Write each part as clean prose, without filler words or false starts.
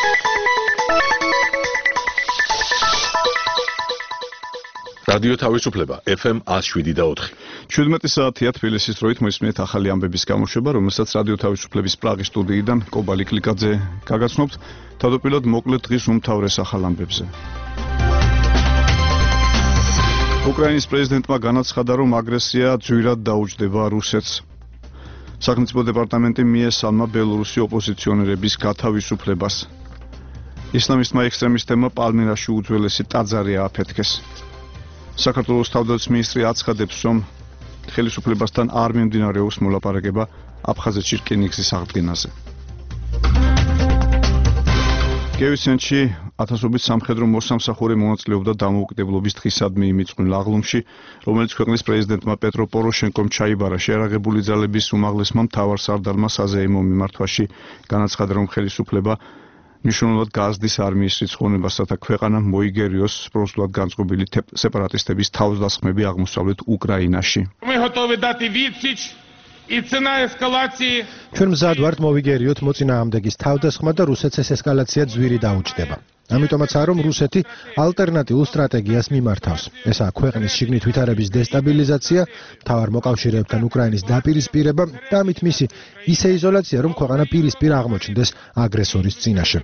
რადიო თავისუფლება FM 107.4. 17 საათია თბილისის დროით მოისმინეთ ახალი ამბების გამოშვება, რომელსაც რადიო თავისუფლების პრაღის სტუდიიდან კობალი კლიკაძე გაგაცნობთ. თავდაპირველად მოკლედ დღის უმთავრეს ახალ ამბებზე. უკრაინის პრეზიდენტმა განაცხადა, რომ აგრესია ძვირად დაუჯდება რუსეთს. სახელმწიფო დეპარტამენტი მიესალმა ბელორუსი ოპოზიციონერების გათავისუფლებას. ისლამისტმა ექსტრემისტებმა პალმირაში უძველესი ტაძარი ააფეთქეს. საქართველოს თავდაცვის მინისტრი აცხადებს, რომ ხელისუფლებასთან არ მიმდინარეობს მოლაპარაკება აფხაზეთში რკინიგზის აღდგენაზე. კიევის ცენტრში ათასობით სამხედრო მოსამსახურე მონაწილეობდა დამოუკიდებლობის დღისადმი იმიწვნილ აღლუმში, რომელიც ქვეყნის პრეზიდენტმა პეტრო პოროშენკომ ჩაიბარა. შეერაღებული ძალების უმაღლესმა მთავარსარდალმა საზეიმო მიმართვაში განაცხადა, რომ ხელისუფლება მნიშვნელოვნად გაზრდის არმიის რიცხოვნებას, რათა ქვეყანა მოიგერიოს პროსულად განწყობილი სეპარატისტების თავდასხმები აღმოსავლეთ უკრაინაში. ჩვენ მზად ვართ მოვიგერიოთ მოწინააღმდეგის თავდასხმა და რუსეთს ეს ესკალაცია ძვირი დაუჯდება. ამიტომაცაა, რომ რუსეთი ალტერნატიულ სტრატეგიას მიმართავს. ესაა ქვეყნის შიგნით ვითარების დესტაბილიზაცია, მთავარ მოკავშირეებთან უკრაინის დაპირისპირება და ამით მისი ისე იზოლაცია, რომ ქვეყანა პირისპირ აღმოჩნდეს აგრესორის წინაშე.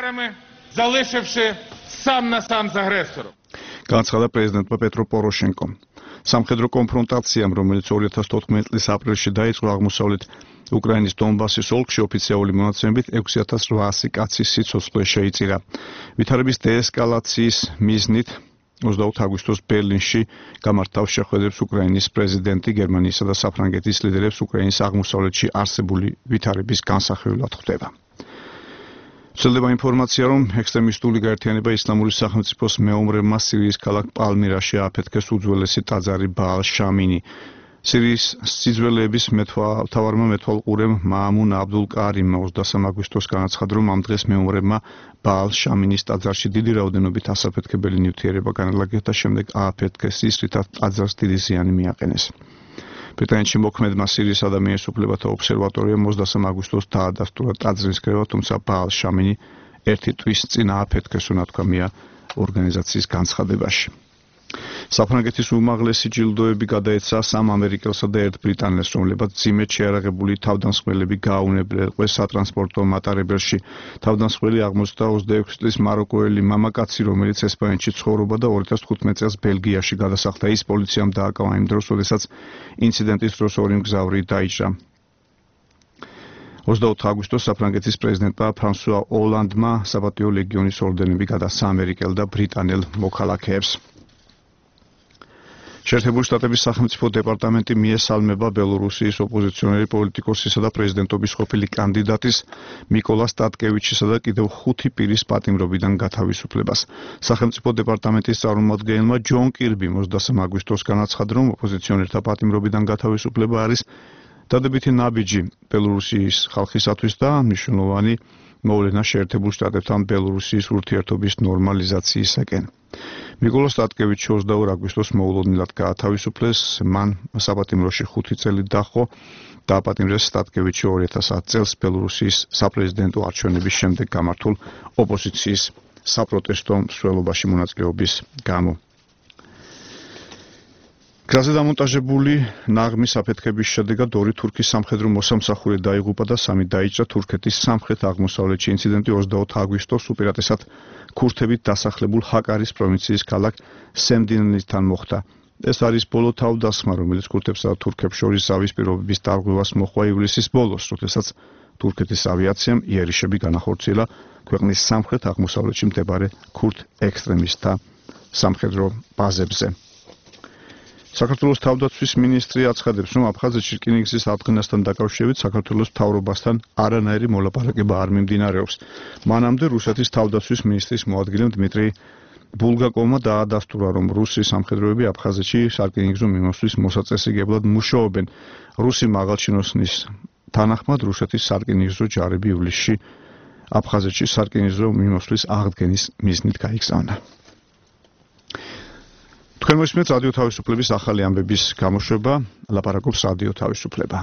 განაცხადა პრეზიდენტმა პეტრო პოროშენკომ. სამხედრო კონფრონტაციამ, რომელიც 2014 წლის აპრილში დაიწყო აღმოსავლეთ უკრაინის დონბასის ოლქში, ოფიციალური მონაცემებით 6800 კაცის სიცოცხლე შეიწირა. ვითარების დეესკალაციის მიზნით 20 აგვისტოს ბერლინში გამართავს შეხვედრებს უკრაინის პრეზიდენტი, გერმანიისა და საფრანგეთის ლიდერებს უკრაინის აღმოსავლეთში არსებული ვითარების განსახილველად ხვდება. ვრცელდება ინფორმაცია, რომ ექსტრემისტული გაერთიანება ისლამური სახელმწიფოს მეომრებმა სირიის ქალაქ პალმირაში ააფეთქეს უძველესი ტაძარი ბაალ შამინი. სირიის სიძველეების მთავარმა მეთვალყურემ მაამუნ აბდულ კარიმმა 23 აგვისტოს განაცხადა, რომ ამ დღეს მეომრებმა ბაალ შამინის ტაძარში დიდი რაოდენობით ასაფეთქებელი ნივთიერება განალაგეს და შემდეგ ააფეთქეს ის, რითაც ტაძარს დიდი ზიანი მიაყენეს. ბრიტანეთში მოქმედმა სირიის ადამიანის უფლებათა ობსერვატორიამ 23 აგვისტოს დაადასტურა ტაძრის კრება, თუმცა ბაალ შამინი ერთი თვის წინ ააფეთქეს, უნათქვამია ორგანიზაციის განცხადებაში. საფრანგეთის უმაღლესი ჯილდოები გადაეცა 3 ამერიკელსა და 1 ბრიტანელს, რომლებიც ძიმედ შეარაღებული თავდამსხმელები გააუნებლეს სატრანსპორტო მატარებელში. თავდამსხმელი 26 წლის მაროკოელი მამაკაცი, რომელიც ესპანეთში ცხოვრობდა და 2015 წელს ბელგიაში გადასახლდა. ის პოლიციამ დააკავა იმ დროს, როდესაც ინციდენტის დროს ორი მგზავრი დაიჭრა. 24 აგვისტოს საფრანგეთის პრეზიდენტმა ფრანსუა ოლანდმა საპატიო ლეგიონის ორდენები გადასცა ამერიკელ და ბრიტანელ მოქალაქეებს. შეერთებული შტატების სახელმწიფო დეპარტამენტი მიესალმება ბელორუსიის ოპოზიციონერი პოლიტიკოსისა და პრეზიდენტობის ყოფილი კანდიდატის მიკოლა სტატკევიჩისა და კიდევ 5 პირის პატიმრობიდან გათავისუფლებას. სახელმწიფო დეპარტამენტის წარმომადგენელმა ჯონ კირბიმ 23 აგვისტოს განაცხადა, რომ ოპოზიციონერთა პატიმრობიდან გათავისუფლება არის დადებითი ნაბიჯი ბელორუსიის ხალხისათვის და მნიშვნელოვანი მოვლენა შეერთებულ შტატებთან ბელორუსიის ურთიერთობის ნორმალიზაციისაკენ. მიკოლა სტატკევიჩი 22 აგვისტოს მოულოდნელად გაათავისუფლეს, მან საპატიმროში 5 წელი დაჰყო. დააპატიმრეს სტატკევიჩი 2010 წელს ბელორუსიის საპრეზიდენტო არჩევნების შემდეგ გამართულ ოპოზიციის საპროტესტო მსვლელობაში მონაწილეობის გამო. გზაზე დამონტაჟებული ნაღმის აფეთქების შედეგად 2 თურქის სამხედრო მოსამსახურე დაიღუპა და 3 დაიჭრა. თურქეთის სამხრეთ-აღმოსავლეთში ინციდენტი 24 აგვისტოს უპირატესად ქურთებით დასახლებულ ჰაკარის პროვინციის ქალაქ სემდინისთან მოხდა. ეს არის ბოლო თავდასხმა, რომელიც ქურთებსა და თურქებს შორის ზავის პირობების დარღვევას მოჰყვა ივლისის ბოლოს, როდესაც თურქეთის ავიაციამ იერიშები განახორციელა ქვეყნის სამხრეთ-აღმოსავლეთში მდებარე ქურთ ექსტრემისტთა სამხედრო ბაზებზე. საქართველოს თავდაცვის მინისტრი აცხადებს, რომ აფხაზეთში რკინიგზის აღდგენასთან დაკავშირებით საქართველოს მთავრობასთან არანაირი მოლაპარაკება არ მიმდინარეობს. მანამდე რუსეთის თავდაცვის მინისტრის მოადგილემ დმიტრი ბულგაკოვმა დაადასტურა, რომ რუსი სამხედროები აფხაზეთში სარკინიგზო მიმოსვლის მოსაწესრიგებლად მუშაობენ. რუსი მაღალჩინოსნის თანახმად რუსეთის სარკინიგზო ჯარები ივლისში აფხაზეთში სარკინიგზო მიმოსვლის აღდგენის მიზნით გაიგზავნა. თქვენ მოსმენთ რადიო თავისუფლების ახალი ამბების გამოშვება, ლაპარაკობს რადიო თავისუფლება.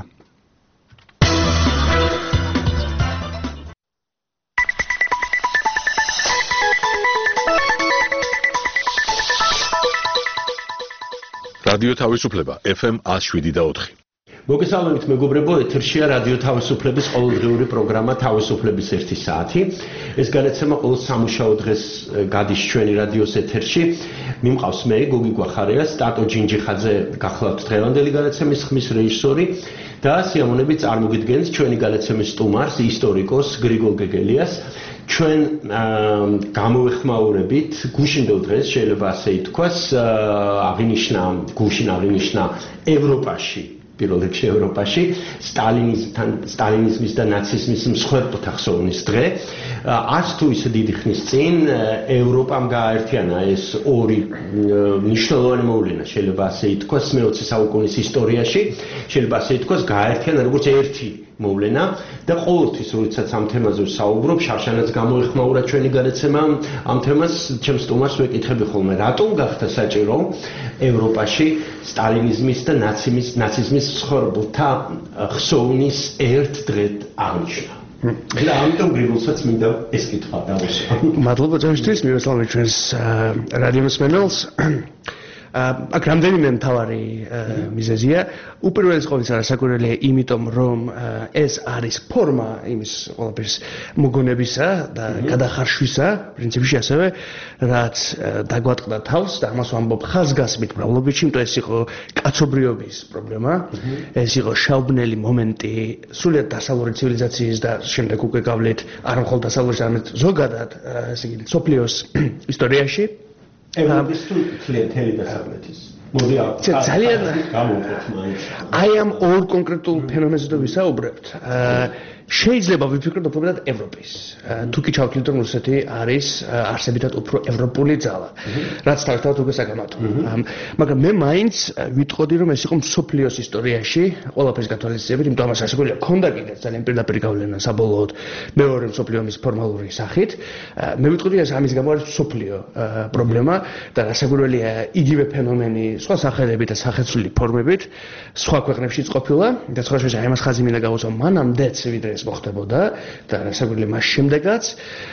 რადიო თავისუფლება FM 107.4. მოგესალმებით მეგობრებო, ეთერშია რადიო თავისუფლების ყოველდღიური პროგრამა თავისუფლების 1 საათი. ეს განაცემა ყოველ სამუშაო დღეს გადის ჩვენი რადიოს ეთერში. მიმყავს მე გოგი გვახარია, სტატო ჯინჯიხაძე გახლავთ დღევანდელი განაცემის ხმის რეჟისორი და სიამოვნებით წარმოგიდგენთ ჩვენი განაცემის სტუმარს, ისტორიკოს გრიგოლ გეგელიას. ჩვენ გამოვეხმაურებით გუშინდელ დღეს შეიძლება ასე ითქვას, აღინიშნა ევროპაში, პირველ რიგში ევროპაში სტალინიზმის და ნაციზმის მსხვერპლთა ხსოვნის დღე. არც თუ ისე დიდი ხნის წინ ევროპამ გააერთიანა ეს ორი მნიშვნელოვანი მოვლენა, შეიძლება ასე ითქვას, მე-20 საუკუნის ისტორიაში, შეიძლება ასე ითქვას, გააერთიანა როგორც ერთი მოვლენა და ყოველთვის როდესაც ამ თემაზე ვსაუბრობ, შარშანაც გამოეხმაურა ჩვენი განაცემა ამ თემას, ჩემს სტუმარს ვეკითხები ხოლმე, რატომ გახდა საჭირო ევროპაში სტალინიზმის და ნაციზმის მსხვერპლთა ხსოვნის ერთ დღედ აღნიშნა. და ამიტომ გრიგოლსაც მინდა ეს კითხვა დავუსვა. მადლობა ძმებისთვის, მივესალმებით ჩვენს რადიომსმენელს. აქ რამდენიმე მთავარი მიზეზია. უპირველეს ყოვლისა რასაკვირველია, იმიტომ რომ ეს არის ფორმა იმის ყველაფრის მოგონებისა და გადახარშვისა, პრინციპში ასევე, რაც დაგვატყდა თავს და ამას ვამბობ ხაზგასმით მრავლობითში, იმიტომ ეს იყო კაცობრიობის პრობლემა, ეს იყო შაუბნელი მომენტი სრულიად დასავლური ცივილიზაციის და შემდეგ უკვე გავლით არა მხოლოდ დასავლურის, არამედ ზოგადად, ესე იგი, მსოფლიოს ისტორიაში. ევროპის თუ მთელი დასავლეთის. მოდი ძალიან გამოვყოთ მაინც. აი ამ ორ კონკრეტულ ფენომენზე თუ ვისაუბრებთ, შეიძლება ვიფიქროთ უბრალოდ ევროპის. თუ კი ჩავთვლით, რომ რუსეთი არის არსებითად უფრო ევროპული ძალა, რაც თავისთავად უკვე საკამათო. მაგრამ მე მაინც ვიტყოდი, რომ ეს იყო მსოფლიოს ისტორიაში ყველაფრის გათვალისწინებით, იმიტომ ამას რასაკვირველია, ქონდა კიდევ ძალიან პირდაპირ გავლენა საბოლოოდ მეორე მსოფლიო ომის ფორმალური სახით. მე ვიტყოდი, ეს ამის გამო არის მსოფლიო პრობლემა და რასაკვირველია, იგივე ფენომენი სხვა სახელებით და სახეცვლილი ფორმებით სხვა ქვეყნებშიც ყოფილა და სხვა შეშ აი ამას ხაზი მინდა გავუსვა მანამდეც ვიდრე ეს მოხდებოდა და რასაკვირველია მას შემდეგაც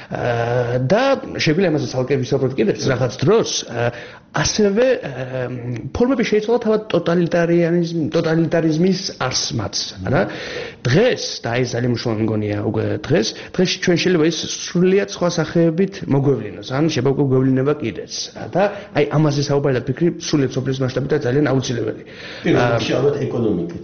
და შეგვიძლია ამაზე ცალკე ვისაუბროთ კიდევ რაღაც დროს ასევე ფორმები შეიცვალა თავად ტოტალიტარიზმის არსმაც რა დღეს და ეს ძალიან მნიშვნელოვანი მგონია უკვე დღეს ჩვენ შეიძლება ის სრულიად სხვა სახეებით მოგვევლინოს ან შეიძლება უკვე გვევლინება კიდეც და აი ამაზე საუბარი და ფიქრი სრულიად სოფლის მასშტაბით ძალიან აუცილებელი. ალბათ ეკონომიკით.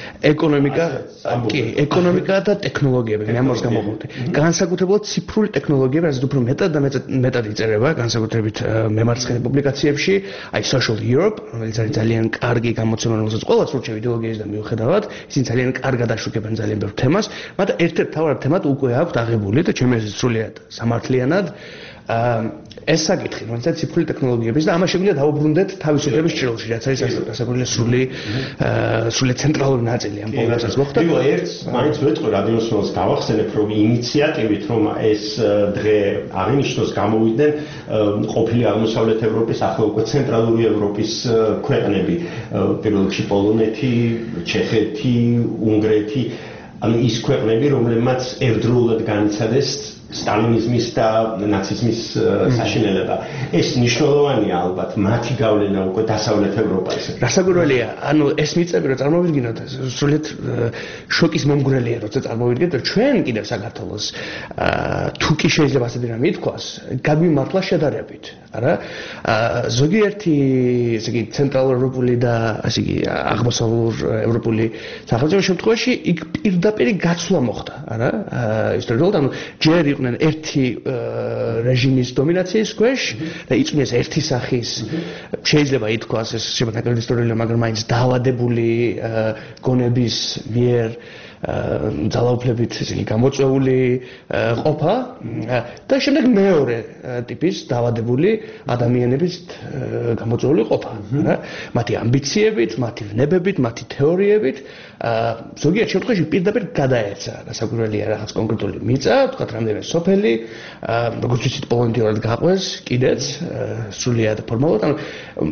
ეკონომიკა და ტექნოლოგიები, მე ამას გამოვხდი. განსაკუთრებულად ციფრული ტექნოლოგიები, რაც უფრო მეტად იწერება, განსაკუთრებით მემარცხენე პუბლიკაციებში, აი Social Europe, რომელიც არის ძალიან კარგი გამოცემა, რომელსაც ყველაც ურჩევ იდეოლოგიისგან მიუხედავად, ისინი ძალიან კარგად აშუქებენ ძალიან ბევრ თემას, მაგრამ ერთ-ერთ მთავარ თემად უკვე აქვთ აღებული და ჩემი აზრით სრულიად სამართლიანად ეს საკითხი, რომელსაც ციფრული ტექნოლოგიების და ამას შეგვიძლია დავუბრუნდეთ თავისუფლების ჭრილში, რაც არის სასაკვირველია სრული ცენტრალური ნაწილი ამ პრობლემასაც მოხდა. იყო ერთს, მაინც ვეთქვი რადიოსმენელს გავახსენებ, რომ ინიციატივით, რომ ეს დღე აღინიშნოს, გამოვიდნენ ყოფილი აღმოსავლეთ ევროპის, ახლა უკვე ცენტრალური ევროპის ქვეყნები, პირველ რიგში პოლონეთი, ჩეხეთი, უნგრეთი, ანუ ის ქვეყნები, რომლებმაც ერთდროულად განიცადეს სტალინიზმის და ნაციზმის საშინელება. ეს მნიშვნელოვანია ალბათ მათი გავლენა უკვე დასავლეთ ევროპაზე. რასაკვირველია, ანუ ეს მიწები რომ წარმოვიდგინოთ, სრულიად შოკის მომგვრელია, როცა წარმოვიდგინოთ, რომ ჩვენ კიდევ საქართველოს თუ კი შეიძლება ასეთი რამე ითქვას, გაგვიმართლა შედარებით, არა? ზოგიერთი, ესე იგი, ცენტრალურ ევროპული და ასე იგი, აღმოსავლურ ევროპული სახელმწიფო შემთხვევაში იქ პირდაპირ გაცვლა მოხდა, არა? ისტორიულად, ანუ ჯერ იყვნენ ერთი რეჟიმის დომინაციის ქვეშ და იწვნეს ერთი სახის შეიძლება ითქვას ეს შეიძლება ნაკლები ისტორიულია, მაგრამ მაინც დაავადებული გონების მიერ ძალაუფლებით ისინი გამოწვეული ყოფა და შემდეგ მეორე ტიპის დაავადებული ადამიანების გამოწვეული ყოფა რა მათი ამბიციებით, მათი ვნებებით, მათი თეორიებით ზოგიერთ შემთხვევაში პირდაპირ გადაეცა რასაკვირველია რაღაც კონკრეტული მიწა, თქვათ რამდენიმე სოფელი, როგორც ვიცით პოლონეთიურად გაყვეს კიდეც სრულიად ფორმალურად, ანუ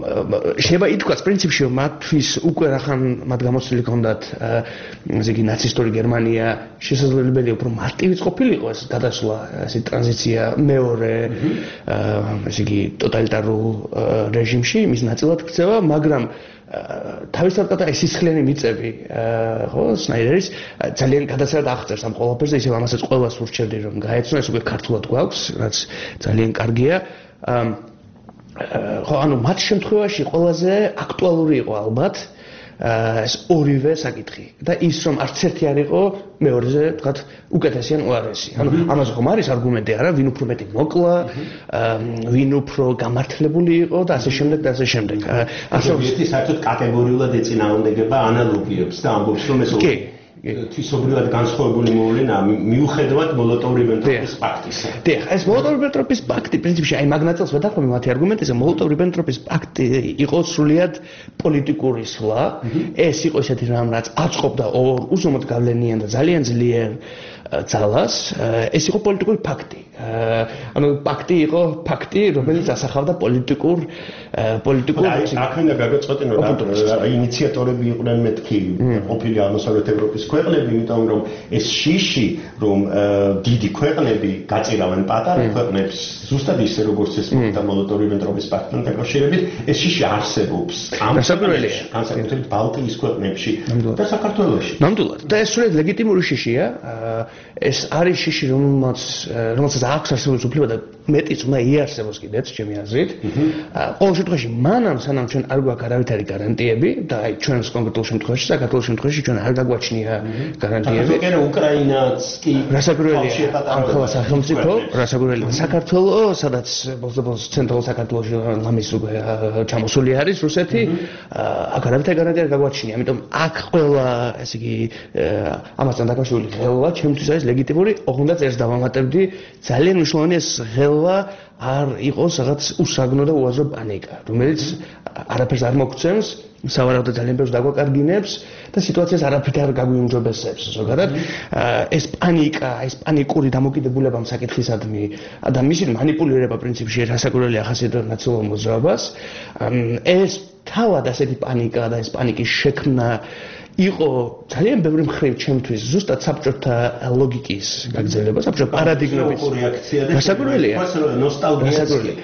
შეიძლება ითქვას პრინციპში რომ მათთვის უკვე რახან მათ გამოცდილი ჰქონდათ ესე იგი ნაცისტური ნაცისტური გერმანია შესაძლებელი უფრო მარტივიც ყოფილიყო ეს გადასვლა, ეს ტრანზიცია მეორე ესე იგი ტოტალიტარულ რეჟიმში მის ნაწილად ქცევა, მაგრამ თავისთავად და ეს სისხლიანი მიწები ხო სნაიდერის ძალიან გადაცრად აღწერს ამ ყველაფერს და ისევ ამასაც ყველას ურჩევდი რომ გაეცნო ეს უკვე ქართულად გვაქვს რაც ძალიან კარგია ხო ანუ მათ შემთხვევაში ყველაზე აქტუალური იყო ალბათ ეს ორივე საკითხი და ის რომ არც ერთი არ იყო მეორეზე თქვათ უკეთესი ან უარესი. ანუ ამაზე ხომ არის არგუმენტი არა, ვინ უფრო მეტი მოკლა, ვინ უფრო გამართლებული იყო და ასე შემდეგ და ასე შემდეგ. ასე ერთი საერთოდ კატეგორიულად ეწინააღმდეგება ანალოგიებს და ამბობს რომ ეს თვისობრივად განსხვავებული მოვლენა მიუხედავად მოლოტოვ-რიბენტროპის პაქტისა. დიახ, ეს მოლოტოვ-რიბენტროპის პაქტი პრინციპში აი მაგ ნაწილს ვეთანხმები მათი არგუმენტზე, მოლოტოვ-რიბენტროპის პაქტი იყო სრულიად პოლიტიკური სვლა. ეს იყო ისეთი რამ, რაც აწყობდა ორ უზომოდ გავლენიან და ძალიან ძლიერ ძალას, ეს იყო პოლიტიკური ფაქტი. ანუ პაქტი იყო ფაქტი, რომელიც ასახავდა პოლიტიკურ აქედან გაგაწყვეტინო რა ინიციატორები იყვნენ მეთქი ყოფილი აღმოსავლეთ ევროპის ქვეყნები, იმიტომ რომ ეს შიში რომ დიდი ქვეყნები გაწირავენ პატარა ქვეყნებს, ზუსტად ისე როგორც ეს მოხდა მოლოტოვ-რიბენტროპის პაქტთან დაკავშირებით, ეს შიში არსებობს ამ განსაკუთრებით ბალტიის ქვეყნებში და საქართველოში. ნამდვილად. და ეს სრულიად ლეგიტიმური შიშია. ეს არის შიში, რომელსაც აქვს არსებობის უფლება და მეტიც უნდა იარსებოს კიდეც, ჩემი აზრით. ყოველ შემთხვევაში, მანამ სანამ ჩვენ არ გვაქვს არავითარი გარანტიები და აი ჩვენს კონკრეტულ შემთხვევაში, საქართველოს შემთხვევაში ჩვენ არ გაგვაჩნია გარანტიები. მაგრამ უკრაინაც კი რასაკვირველია ამ ხელა სახელმწიფო, რასაკვირველია საქართველოს, სადაც ბოლოს ცენტრალურ საქართველოში ლამის უკვე ჩამოსული არის რუსეთი, აქ არავითარი გარანტია არ გაგვაჩნია. ამიტომ აქ ყველა, ესე იგი, ამასთან დაკავშირებული ხელვა ჩემთვის არის ლეგიტიმური, ოღონდ ერთს დავამატებდი, ძალიან მნიშვნელოვანი ეს ხელვა არ იყოს რაღაც უსაგნო და უაზრო პანიკა, რომელიც არაფერს არ მოგცემს, სავარაუდოდ ძალიან ბევრს დაგვაკარგინებს და სიტუაციას არაფრით არ გაგვიუმჯობესებს ზოგადად. ეს პანიკა, ეს პანიკური დამოკიდებულება საკითხისადმი და მისი მანიპულირება პრინციპში რასაკვირველი ახასიათებს ნაცნობ მოძრაობას. ეს თავად ასეთი პანიკა და ეს პანიკის შექმნა იყო ძალიან ბევრი მხრივ ჩემთვის ზუსტად საბჭოთა ლოგიკის გაგრძელება, საბჭოთა პარადიგმების რეაქცია და რასაკვირველია ნოსტალგია.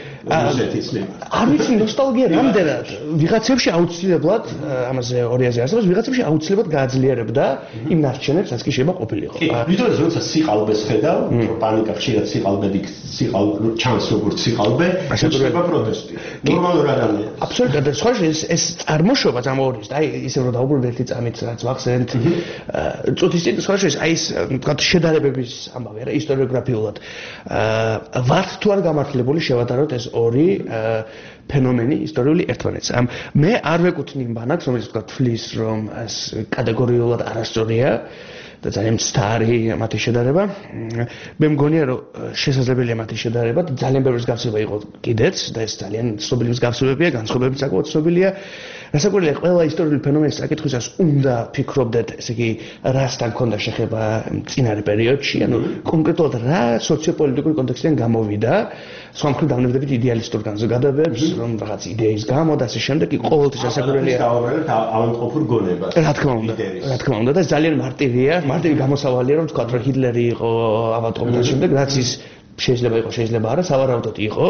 არ ვიცი ნოსტალგია რამდენად ვიღაცებში აუცილებლად ამაზე ორიაზე არსებობს, ვიღაცებში აუცილებლად გააძლიერებდა იმ ნარჩენებს, რაც კი შეიძლება ყოფილიყო. ვიდრე როცა სიყალბეს ხედავ, პანიკა ხშირად სიყალბე ჩანს როგორც სიყალბე, შეიძლება პროტესტი. ნორმალურ ადამიანს. აბსოლუტურად და სხვა ეს წარმოშობა ამორის და აი ისე რომ დაუბრუნდეთ ერთი წამით რაც ვახსენეთ წუთის წინ სხვა აი ეს თქვა შედარებების ამბავი არა ისტორიოგრაფიულად ვართ თუ არ გამართლებული შევადაროთ ეს ორი ფენომენი ისტორიული ერთმანეთს. მე არ ვეკუთვნი იმ ბანაკს, რომელიც თქვა თვლის რომ ეს კატეგორიულად არასწორია და ძალიან მცდარი მათი შედარება. მე მგონია რომ შესაძლებელია მათი შედარება და ძალიან ბევრი მსგავსება იყო კიდეც და ეს ძალიან ცნობილი მსგავსებებია, განსხვავებებიც საკმაოდ ცნობილია. რასაკვირველია ყველა ისტორიული ფენომენის საკითხვისას უნდა ფიქრობდეთ, ესე იგი, რასთან ქონდა შეხება წინარე პერიოდში, ანუ კონკრეტულად რა სოციოპოლიტიკური კონტექსტიდან გამოვიდა, სხვა მხრივ დავნებდებით იდეალისტურ განზოგადებებს, რომ რაღაც იდეის გამო და ასე შემდეგ, ყოველთვის რასაკვირველია ავადმყოფურ გონებას. რა თქმა უნდა და ეს ძალიან მარტივი გამოსავალია, რომ თქვა, რომ ჰიტლერი იყო ავადმყოფი და შემდეგ, რაც ის შეიძლება იყოს, შეიძლება არა, სავარაუდოდ იყო.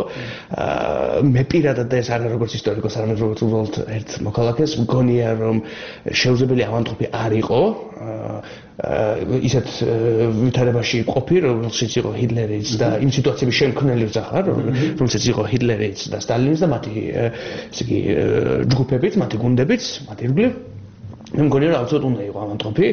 მე პირადად და ეს არა როგორც ისტორიკოს, არამედ როგორც უბრალოდ ერთ მოქალაქეს მგონია, რომ შეუძლებელი ავადმყოფი არ იყო. ისეთ ვითარებაში ყოფი, რომელშიც იყო ჰიტლერიც და იმ სიტუაციების შემქმნელი ვწახარ, რომელშიც იყო ჰიტლერიც და სტალინიც და მათი ესე იგი ჯგუფებიც, მათი გუნდებიც, მათი ირგვლივ. მე მგონია, რომ აუცილებლად უნდა იყო ავადმყოფი.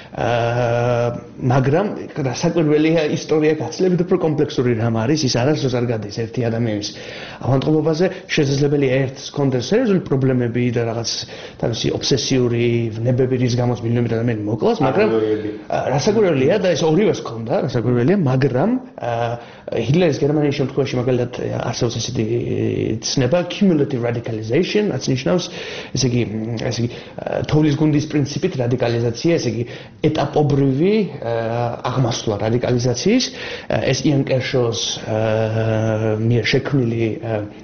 მაგრამ რასაკვირველია ისტორია გაცილებით უფრო კომპლექსური რამ არის, ის არასდროს არ გადის ერთი ადამიანის ავადმყოფობაზე, შესაძლებელია ერთს ჰქონდეს სერიოზული პრობლემები და რაღაც თავისი ობსესიური ვნებები, რის გამოც მილიონობით ადამიანი მოკლას, მაგრამ რასაკვირველია და ეს ორივეს ჰქონდა, რასაკვირველია, მაგრამ ჰიტლერის გერმანიის შემთხვევაში მაგალითად არსებობს ესეთი ცნება cumulative radicalization, რაც ნიშნავს, ესე იგი, თოვლის გუნდის პრინციპით რადიკალიზაცია, ესე იგი ეტაპობრივი აღმასვლა რადიკალიზაციის, ეს იან კერშოს მიერ შექმნილი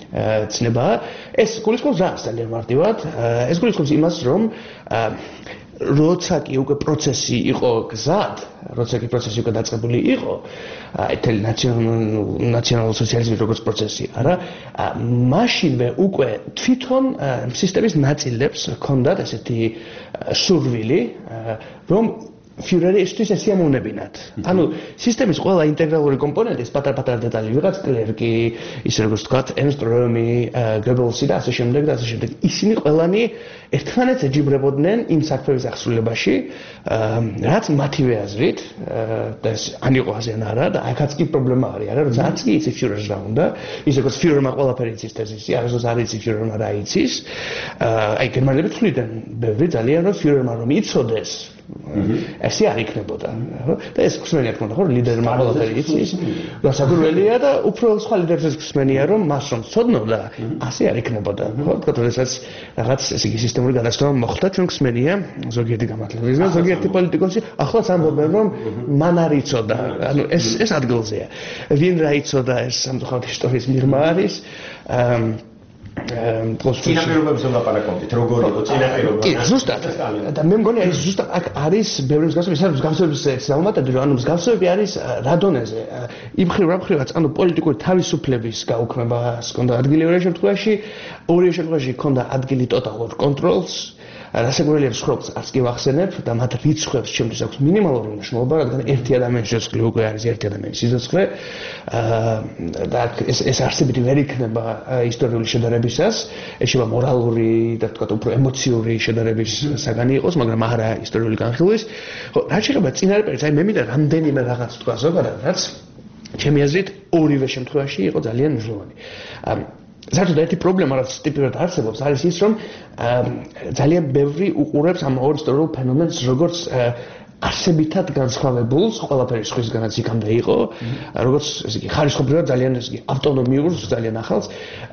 ცნებაა. ეს გულისხმობს რას ძალიან მარტივად? ეს გულისხმობს იმას, რომ როცა კი უკვე პროცესი იყო გზად, როცა კი პროცესი უკვე დაწყებული იყო, ეთელი ნაციონალურ სოციალიზმის როგორც პროცესი, არა, მაშინვე უკვე თვითონ სისტემის ნაწილებს ჰქონდათ ესეთი სურვილი, რომ Führeri estis siamonebinat. Ანუ სისტემის ყველა ინტეგრალური კომპონენტი, პატარ-პატარა დეტალი, ვიღაც კლერკი, ისე როგორც თქვათ, Ernst Röhmi, Goebbelsi და ასე შემდეგ და ასე შემდეგ. ისინი ყველანი ერთმანეთს ეჯიბრებოდნენ იმ საქმეების აღსრულებაში, რაც მათივე აზრით, და ეს ან იყო ასე ან არა, და აქაც კი პრობლემა არის, არა, როცა არც კი იცის Führerს რა უნდა, ისე როგორც Führerმა ყველაფერი იცის თეზისი, არასდროს არ იცის Führerმა რა იცის. აი გერმანელები თვლიდნენ ბევრი ძალიან, რომ Führerმა რომ იცოდეს ესე არ იქნებოდა. და ეს ხსენია თქმა უნდა, რომ ლიდერმა ყველაფერი იცის, გასაგრველია და უფრო სხვა ლიდერებს ხსენია, რომ მას რომ ცოდნოდა, ასე არ იქნებოდა. ხო, თქო, როდესაც რაღაც ესე იგი სისტემური გადაცემა მოხდა, ჩვენ ხსენია ზოგიერთი გამართლებების და ზოგიერთი პოლიტიკოსი ახლაც ამბობენ, რომ მან არ იცოდა. ანუ ეს ადგილზეა. ვინ რა იცოდა, ეს სამწუხაროდ ისტორიის მიღმა არის. წინაპირობებს ვლაპარაკობთ, როგორ იყო წინაპირობა? კი, ზუსტად. და მე მგონი ეს ზუსტად აქ არის ბევრი მსგავსება, ის მსგავსების ზალმატები, რომ ანუ მსგავსებები არის რა დონეზე. იმ მხრივ რა მხრივაც, ანუ პოლიტიკური თავისუფლების გაუქმებას ჰქონდა ადგილი ორივე შემთხვევაში, ორივე შემთხვევაში ჰქონდა ადგილი ტოტალურ კონტროლს. რასაკვირველია მსხვერპლს არც კი ვახსენებ და მათ რიცხვებს ჩემთვის აქვს მინიმალური მნიშვნელობა, რადგან ერთი ადამიანის სიცოცხლე უკვე არის ერთი ადამიანის სიცოცხლე. და ეს არსებითი ვერ იქნება ისტორიული შედარებისას, ეშება მორალური და თქვა უფრო ემოციური შედარების საგანი იყოს, მაგრამ არა ისტორიული განხილვის. ხო, რა შეიძლება წინარეპერიც, აი მე მინდა რამდენიმე რაღაც თქვა ზოგადად, რაც ჩემი აზრით ორივე შემთხვევაში იყო ძალიან მნიშვნელოვანი. საერთოდ ერთი პრობლემა, რაც ტიპიურად არსებობს, არის ის, რომ ძალიან ბევრი უყურებს ამ ორ ისტორიულ ფენომენს, როგორც არსებითად განსხვავებულს, ყველაფერი სხვისგანაც იქამდე იყო, როგორც ესე იგი ხარისხობრივად ძალიან ესე იგი ავტონომიურს, ძალიან ახალს.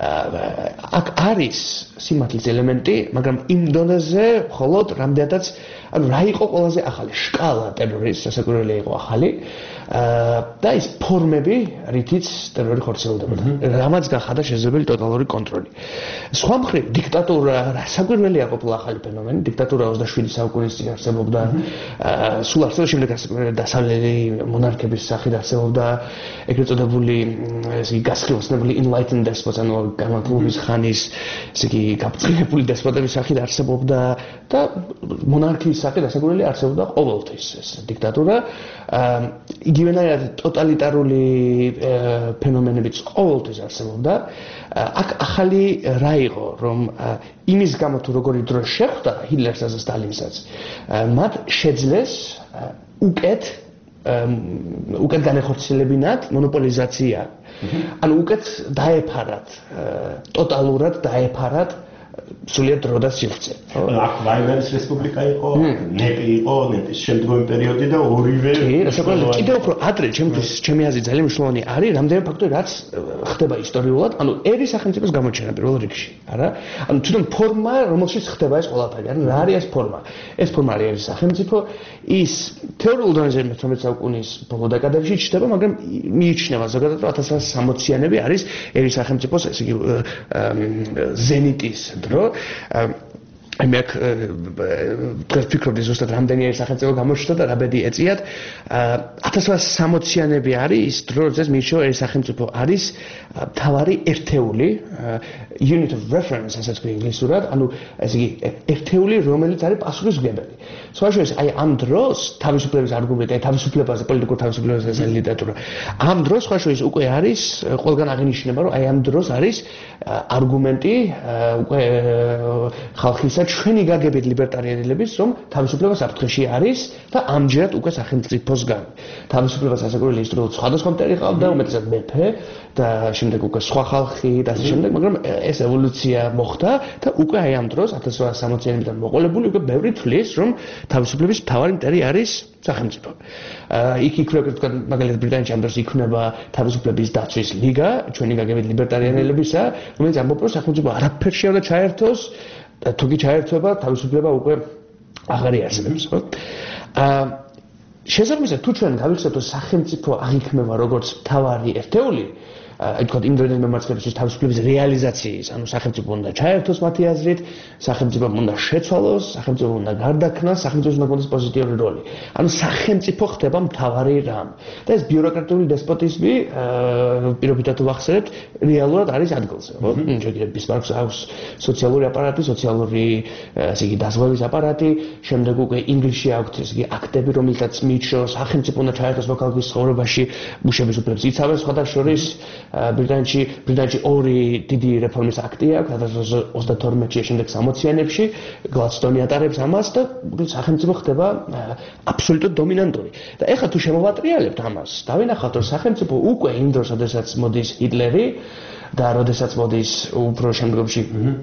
აქ არის სიმართლის ელემენტი, მაგრამ იმ დონეზე მხოლოდ რამდენადაც, ანუ რა იყო ყველაზე ახალი შკალა ტერორის, სასაკვირველია იყო ახალი. და ის ფორმები, რითიც ტერორი ხორციელდებოდა. რამაც გახადა შესაძლებელი ტოტალური კონტროლი. სხვა მხრივ, დიქტატურა საკვირველია ყოფილა ახალი ფენომენი, დიქტატურა 27 საუკუნის წინ არსებობდა, სულ არსებობდა შემდეგ დასავლელი მონარქების სახით არსებობდა, ეგრეთ წოდებული ესე იგი გასხივოცნებული enlightened despots, ანუ გამართლობის ხანის ესე იგი გაბწყინებული დესპოტების სახით არსებობდა და მონარქიის სახით საკვირველია არსებობდა ყოველთვის ეს დიქტატურა. იგივენაირად ტოტალიტარული ფენომენებიც ყოველთვის არსებობდა. აქ ახალი რა იყო, რომ იმის გამო თუ როგორი დრო შეხვდა ჰიტლერსა და სტალინსაც, მათ შეძლეს უკეთ განეხორციელებინათ მონოპოლიზაცია. ანუ უკეთ დაეფარათ, ტოტალურად დაეფარათ სულიად დრო და სივრცე. აქ ვაიმარის რესპუბლიკა იყო, ნეპი იყო, ნეპის შემდგომი პერიოდი და ორივე. კი, რასაკვირველია, კიდევ უფრო ადრე ჩემი აზრით ძალიან მნიშვნელოვანი არის რამდენიმე ფაქტორი, რაც ხდება ისტორიულად, ანუ ერის სახელმწიფოს გამოჩენა პირველ რიგში, არა? ანუ თვითონ ფორმა, რომელშიც ხდება ეს ყველაფერი, არა? რა არის ეს ფორმა? ეს ფორმა არის ერის სახელმწიფო, ის თეორიულ დონეზე 19 საუკუნის ბოლო დეკადებში ჩნდება, მაგრამ მიიჩნევა ზოგადად, რომ 1960-იანები არის ერის სახელმწიფოს, ესე იგი ზენიტის დრო. მე აქ დღეს ვფიქრობდი ზუსტად რამდენი არის სახელმწიფო გამოჩნდა და რა ბედი ეწიათ. 1960-იანები არის ის დრო, როდესაც მიიჩნევა ეს სახელმწიფო არის მთავარი ერთეული, unit of reference, ასე თქვი ინგლისურად, ანუ ესე იგი ერთეული, რომელიც არის პასუხისმგებელი. სხვა შორის აი ამ დროს თავისუფლების არგუმენტი, თავისუფლებაზე, პოლიტიკურ თავისუფლებაზე ეს ლიტერატურა. ამ დროს სხვა შორის უკვე არის ყველგან აღინიშნება, რომ აი ამ დროს არის არგუმენტი უკვე ხალხისა ჩვენი გაგებით ლიბერტარიანელების, რომ თავისუფლება საფრთხეში არის და ამჯერად უკვე სახელმწიფოსგან. თავისუფლებას ასაკურველი ისტორიულად სხვადასხვა მტერი ყავდა, უმეტესად მეფე და შემდეგ უკვე სხვა ხალხი და ასე შემდეგ, მაგრამ ეს ევოლუცია მოხდა და უკვე აი ამ დროს 1960-იანებიდან მოყოლებული უკვე ბევრი თვლის, რომ თავისუფლების მთავარი მტერი არის სახელმწიფო. იქ იქნება თქვა მაგალითად ბრიტანეთში ამ დროს იქნება თავისუფლების დაცვის ლიგა, ჩვენი გაგებით ლიბერტარიანელებისა, რომელიც ამბობს, რომ სახელმწიფო არაფერში არ უნდა ჩაერთოს და თუ კი ჩაერთვება, თავისუფლება უკვე აღარ იარსებებს, ხო? შესაბამისად, თუ ჩვენ გავიხსენებთ, რომ სახელმწიფო აღიქმება როგორც მთავარი ერთეული, აი თქვა იმ დროინდელი მემარცხენეების თავისუფლების რეალიზაციის, ანუ სახელმწიფო უნდა ჩაერთოს მათი აზრით, სახელმწიფომ უნდა შეცვალოს, სახელმწიფომ უნდა გარდაქმნას, სახელმწიფოს უნდა გქონდეს პოზიტიური როლი. ანუ სახელმწიფო ხდება მთავარი რამ. და ეს ბიუროკრატიული დესპოტიზმი, პირობითად ვახსენებთ, რეალურად არის ადგილზე, ხო? ჯერ ბისმარკს აქვს სოციალური აპარატი, სოციალური ესე იგი დაზღვევის აპარატი, შემდეგ უკვე ინგლისში აქვს ესე იგი აქტები, რომელთაც მიიჩნევა სახელმწიფო უნდა ჩაერთოს მოქალაქის ცხოვრებაში, მუშების უფლებებს იცავენ სხვადასხვა შორის ბრიტანეთში ორი დიდი რეფორმის აქტი აქვს 1932-ში და შემდეგ 60-იანებში გლადსტონი ატარებს ამას და სახელმწიფო ხდება აბსოლუტურად დომინანტური. და ეხლა თუ შემოვატრიალებთ ამას, დავინახავთ რომ სახელმწიფო უკვე იმ დროს, როდესაც მოდის ჰიტლერი და როდესაც მოდის უფრო შემდგომში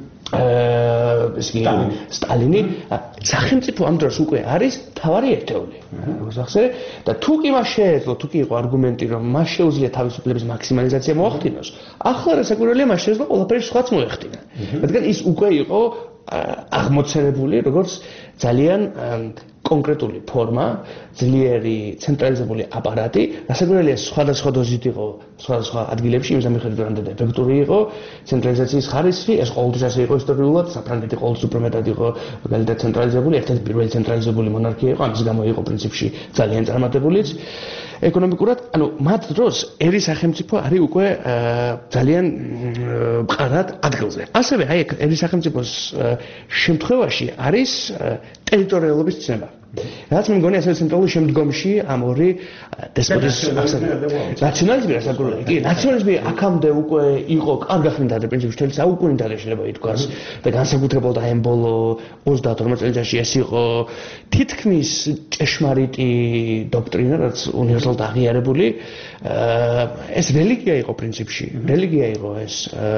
სტალინი, სახელმწიფო ამ დროს უკვე არის მთავარი ერთეული. როგორც ახსენე და თუ კი მას შეეძლო, თუ კი იყო არგუმენტი, რომ მას შეუძლია თავისუფლების მაქსიმალიზაცია მოახდინოს, ახლა რასაკვირველია მას შეეძლო ყველაფერი სხვაც მოეხდინა. რადგან ის უკვე იყო აღმოცენებული როგორც ძალიან კონკრეტული ფორმა, ძლიერი ცენტრალიზებული აპარატი, რასაკვირველია სხვადასხვა დოზით იყო სხვადასხვა ადგილებში, იმის მიხედვით რამდენად ეფექტური იყო ცენტრალიზაციის ხარისხი, ეს ყოველთვის ასე იყო ისტორიულად, საფრანგეთი ყოველთვის უფრო მეტად იყო მაგალითად ცენტრალიზებული, ერთ-ერთი პირველი ცენტრალიზებული მონარქია იყო, ამის გამო იყო პრინციპში ძალიან წარმატებულიც. ეკონომიკურად, ანუ მათ დროს ერის სახელმწიფო არის უკვე ძალიან მყარად ადგილზე. ასევე აი ერის სახელმწიფოს შემთხვევაში არის ტერიტორიალობის ცნება. რაც მე მგონი ასევე ცენტრალური შემდგომში ამ ორი დესპოტის ნაციონალიზმი რასაკვირველია. კი, ნაციონალიზმი აქამდე უკვე იყო კარგახნიდან პრინციპში მთელი საუკუნიდან შეიძლება ითქვას და განსაკუთრებულად აი ამ ბოლო 30-40 წელიწადში ეს იყო თითქმის ჭეშმარიტი დოქტრინა, რაც უნივერსალურად აღიარებული. ეს რელიგია იყო პრინციპში. რელიგია იყო ეს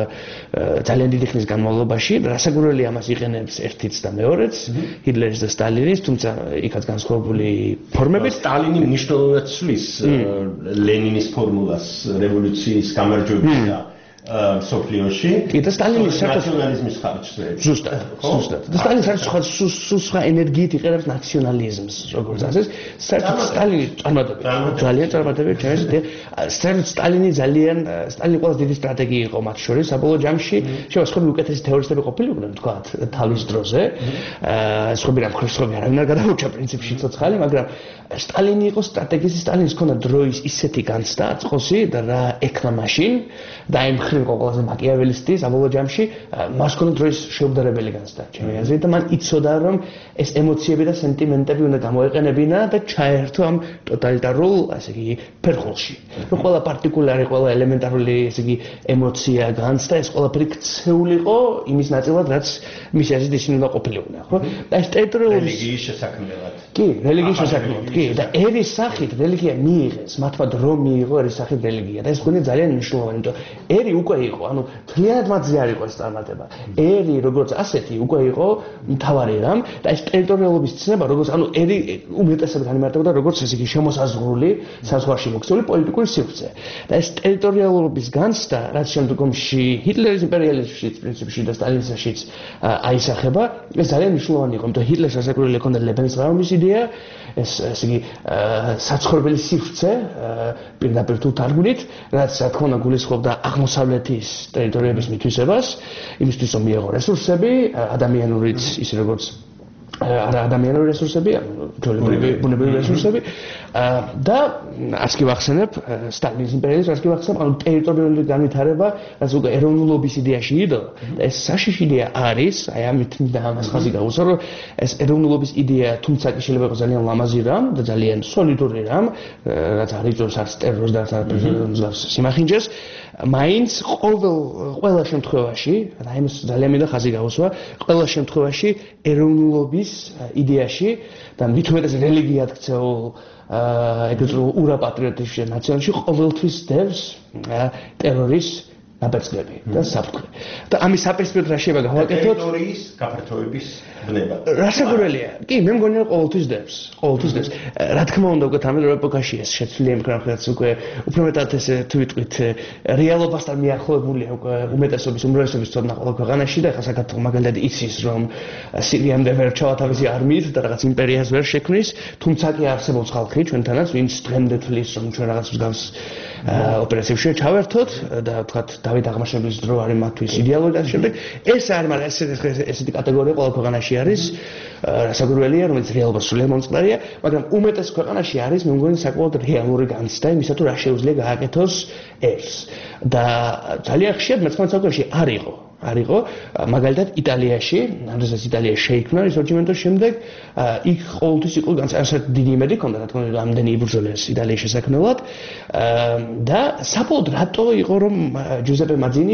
ძალიან დიდი ხნის განმავლობაში. რასაკვირველია ამას იყენებს ერთიც და მეორეც, ჰიტლერის და სტალინის, თუმცა იქაც განსხვავებული ფორმებით. სტალინი მნიშვნელოვნად ცვლის ლენინის ფორმულას რევოლუციის გამარჯვების და სოფლიოში. კი და სტალინის ნაციონალიზმის ხარჯზე. ზუსტად. და სტალინის სხვა ენერგიით იყენებს ნაციონალიზმს, როგორც ასეს. საერთოდ სტალინი ძალიან წარმატებები ჩაეს და საერთოდ სტალინი ყველაზე დიდი სტრატეგია იყო მათ შორის საბოლოო ჯამში. შეიძლება სხვა უკეთესი თეორისტები ყოფილიყვნენ თქვათ თავის დროზე. სხვები არავინ არ გადაურჩა პრინციპში ცოცხალი, მაგრამ სტალინი იყო სტრატეგისტი, სტალინის ჰქონდა დროის ისეთი განცდა, წყოსი და რა ექნა მაშინ და აი მხრივ ყველაზე მაკიაველისტი საბოლოო ჯამში მას ჰქონდა დროის შეუდგენელი განცდა ჩემი აზრით და მან იცოდა რომ ეს ემოციები და სენტიმენტები უნდა გამოეყენებინა და ჩაერთო ამ ტოტალიტარულ ასე იგი ფერხულში. რომ ყველა პარტიკულარი, ყველა ელემენტარული ასე იგი ემოცია, განცდა ეს ყველაფერი ქცეულიყო იმის ნაწილად, რაც მისი აზრით ისინი უნდა ყოფილიყვნენ, ხო? და ეს რელიგიის შესაქმნელად. კი, რელიგიის შესაქმნელად, კი, და ერის სახით რელიგია მიიღეს, მათმა დრო მიიღო ერის სახით რელიგია და ეს მგონია ძალიან მნიშვნელოვანი, იმიტომ ერი უკვე იყო, ანუ თლიანად მათზე არ იყო ეს წარმატება. ერი როგორც ასეთი უკვე იყო მთავარი რამ და ეს ტერიტორიალობის ცნება, როგორც ანუ ერი უმეტესად განიმარტებოდა როგორც ესე იგი შემოსაზღვრული, საზღვარში მოქცეული პოლიტიკური სივრცე. და ეს ტერიტორიალობის განცდა, რაც შემდგომში ჰიტლერის იმპერიალიზმშიც პრინციპში და სტალინიზმშიც აისახება, ეს ძალიან მნიშვნელოვანი იყო, იმიტომ ჰიტლერს რასაკვირველია ჰქონდა ლებენსრაუმის იდეა, ეს ესე იგი საცხოვრებელი სივრცე პირდაპირ თუ თარგმნით, რაც რა თქმა უნდა გულისხმობდა აღმოსავლეთის ტერიტორიების მითვისებას, იმისთვის რომ მიეღო რესურსები, ადამიანურიც ისე როგორც ადამიანური რესურსები, ბუნებრივი რესურსები და არც კი ვახსენებ სტალინის იმპერიას, არც კი ვახსენებ ანუ ტერიტორიული განვითარება, რაც უკვე ეროვნულობის იდეაში იდო და ეს საშიში იდეა არის, აი ამით მინდა ამას ხაზი გაუსვა, რომ ეს ეროვნულობის იდეა თუმცა კი შეიძლება იყოს ძალიან ლამაზი რამ და ძალიან სოლიდური რამ, რაც არ იწვევს არც ტერორს და არც სიმახინჯეს, მაინც ყველა შემთხვევაში, და იმას ძალიან მინდა ხაზი გაუსვა, ყველა შემთხვევაში ეროვნულობის იდეაში და მით უმეტეს რელიგიად ქცეულ ეგრეთ ურაპატრიოტიზმში ნაციონალში ყოველთვის დევს ტერორის ნაბეჭდები და საფრთხე. და ამის საპირისპიროდ რა შეიძლება გავაკეთოთ? ტერიტორიის გაფართოების ბნება. რასაკვირველია. კი, მე მგონი რომ ყოველთვის დევს. რა თქმა უნდა, უკვე თანამედროვე ეპოქაში ეს შეცვლილი იმქრახაც უკვე უფრო მეტად ესე თუ ვიტყვით რეალობასთან მიახლოებულია უკვე უმეტესობის უმრავლესობის ცოდნა ყოველ ქვეყანაში და ახლა საქართველოს მაგალითად იცის რომ სირიამდე ვერ ჩავათავისი არმიით და რაღაც იმპერიას ვერ შექმნის, თუმცა კი არსებობს ხალხი ჩვენთანაც, ვინც დღემდე თვლის რომ ჩვენ რაღაც მსგავს ოპერაციებში ჩავერთოთ და თქვათ დავით აღმაშენებლის დრო არის მათთვის იდეალური და შემდეგ ეს არ მაგრამ ესეთი კატეგორია ყველა ქვეყანაში არის რასაკვირველია რომელიც რეალობას სრულიად მომწყდარია მაგრამ უმეტეს ქვეყანაში არის მე მგონი საკმაოდ რეალური განცდა იმისა თუ რა შეუძლია გააკეთოს ეს და ძალიან ხშირად მე-19 საუკუნეში არ იყო მაგალითად იტალიაში როდესაც იტალია შეიქმნა რისორჯიმენტოს შემდეგ იქ ყოველთვის იყო განსაკუთრებით დიდი იმედი ჰქონდა რა თქმა უნდა ამდენი იბრძოლეს იტალიის შესაქმნელად და საბოლოოდ რატო იყო რომ ჯუზეპე მაძინი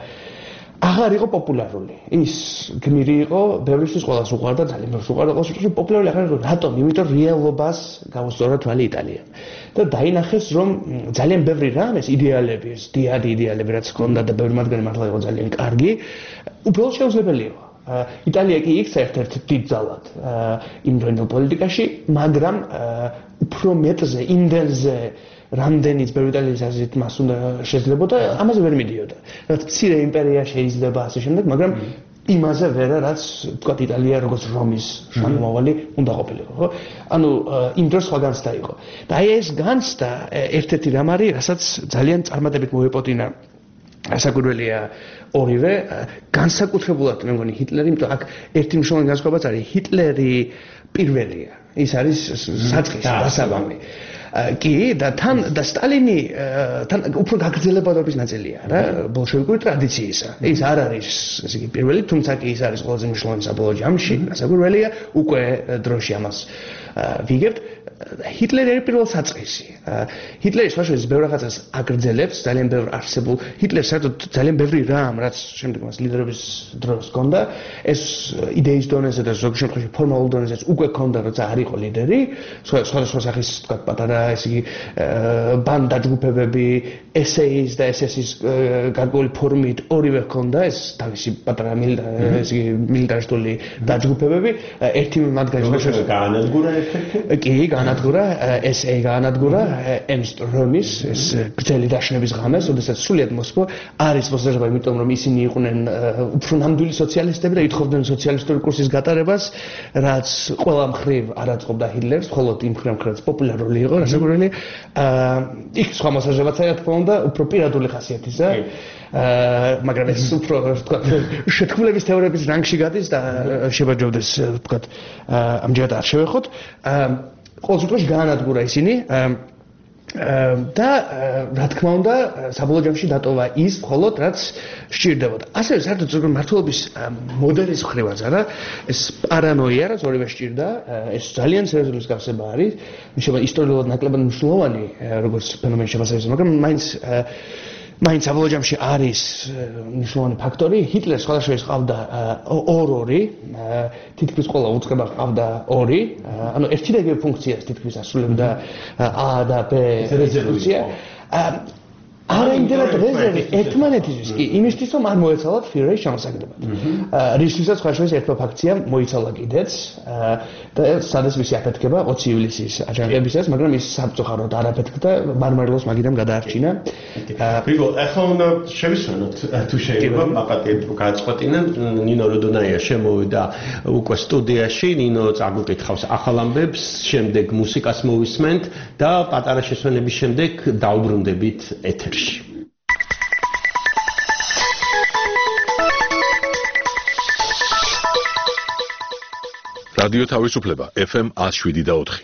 აღარ იყო პოპულარული. ის გმირი იყო, ბევრისთვის ყველას უყვარდა, ძალიან ბევრს უყვარდა, ყოველთვის პოპულარული აღარ იყო. რატომ? იმიტომ რეალობას გაუსწორა თვალი იტალიამ. და დაინახეს, რომ ძალიან ბევრი რამ ეს იდეალები, ეს დიადი იდეალები რაც ჰქონდა და ბევრი მათგანი მართლა იყო ძალიან კარგი, უბრალოდ შეუძლებელი იყო. იტალია კი იქცა ერთ-ერთ დიდ ძალად იმ დროინდელ პოლიტიკაში, მაგრამ უფრო მეტზე, იმდენზე რამდენიც ბევრი იტალიის აზრით მას უნდა შეძლებოდა, ამაზე ვერ მიდიოდა. რაც მცირე იმპერია შეიძლება ასე შემდეგ, მაგრამ იმაზე ვერა, რაც თქვა იტალია როგორც რომის შთამომავალი უნდა ყოფილიყო, ხო? ანუ იმ დროს სხვა განცდა იყო. და აი ეს განცდა ერთ-ერთი რამ არის, რასაც ძალიან წარმატებით მოეპოტინა ასაკურველია ორივე განსაკუთრებულად მე მგონი ჰიტლერი, იმიტომ აქ ერთი მნიშვნელოვანი განსხვავებაც არის ჰიტლერი პირველია. ის არის საწყისი დასაბამი. კი და თან და სტალინი თან უფრო გაგრძელებადობის ნაწილია რა ბოლშევიკური ტრადიციისა. ის არ არის ესე იგი პირველი, თუმცა კი ის არის ყველაზე მნიშვნელოვანი საბოლოო ჯამში, ასაკურველია, უკვე დროში ამას ვიგებთ. ჰიტლერი არის პირველ საწყისი. ჰიტლერი სხვაშორის ბევრ რაღაცას აგრძელებს, ძალიან ბევრ არსებულ ჰიტლერს საერთოდ ძალიან ბევრი რამ, რაც შემდეგ მას ლიდერობის დროს ჰქონდა, ეს იდეის დონეზე და ზოგ შემთხვევაში ფორმალურ დონეზეც უკვე ჰქონდა, როცა არ იყო ლიდერი, სხვადასხვა სახის თქვა პატარა ესე იგი ბანდა ჯგუფებები, SS და SS-ის გარკვეული ფორმით ორივე ჰქონდა, ეს თავისი პატარა ესე იგი მილიტარისტული დაჯგუფებები, ერთი მათგანი სხვადასხვა გაანადგურა ერთ-ერთი. კი, განადგურა, SA განადგურა, ემსტრომის, ეს გრძელი დაშნების ღამეს, როდესაც სრულიად მოსკოვა არის მოსაზრება, იმიტომ რომ ისინი იყვნენ უფრო ნამდვილი სოციალისტები და ითხოვდნენ სოციალისტური კურსის გატარებას, რაც ყველა მხრივ არ აწყობდა ჰიტლერს, მხოლოდ იმ მხრივაც პოპულარული იყო, რასაკვირველია. იქ სხვა მოსაზრებაც რა თქმა უნდა, უფრო პირადული ხასიათისა. მაგრამ ეს უფრო თქვა შეთქმულების თეორიების რანგში გადის და შევაჯობდეს თქვა ამჯერად არ შევეხოთ. ყოველ შემთხვევაში გაანადგურა ისინი და რა თქმა უნდა საბოლოო ჯამში დატოვა ის მხოლოდ რაც სჭირდებოდა. ასევე საერთოდ ზოგადად მმართველობის მოდელის მხრივაც არა ეს პარანოია რაც ორივე სჭირდა, ეს ძალიან სერიოზული მსგავსება არის. შეიძლება ისტორიულად ნაკლებად მნიშვნელოვანი როგორც ფენომენი შემოსავლის, მაგრამ მაინც საბოლოო ჯამში არის მნიშვნელოვანი ფაქტორი. ჰიტლერს სხვადასხვა ყავდა ორი, თითქმის ყველა უწყება ყავდა ორი, ანუ ერთი და იგივე ფუნქციას თითქმის ასრულებდა A და B ფუნქცია. არა იმდენად რეზერვი ერთმანეთისთვის კი იმისთვის რომ არ მოეცალათ ფიურერის ჩამოსაგდებად. რისთვისაც ხარშვის ერთმა ფაქციამ მოიცალა კიდეც და სადაც მისი აფეთქება 20 ივლისის აჯანყებისას, მაგრამ ის საბწუხაროდ არ აფეთქდა, მარმარილოს მაგიდან გადაარჩინა. რიგო, ახლა უნდა შევისვენოთ თუ შეიძლება პაპატიეთ გააწყვეტინა. ნინო როდონაია შემოვიდა უკვე სტუდიაში, ნინო წაგუკითხავს ახალ ამბებს, შემდეგ მუსიკას მოვისმენთ და პატარა შესვენების შემდეგ დაუბრუნდებით ეთერში. რადიო თავისუფლება FM 107.4.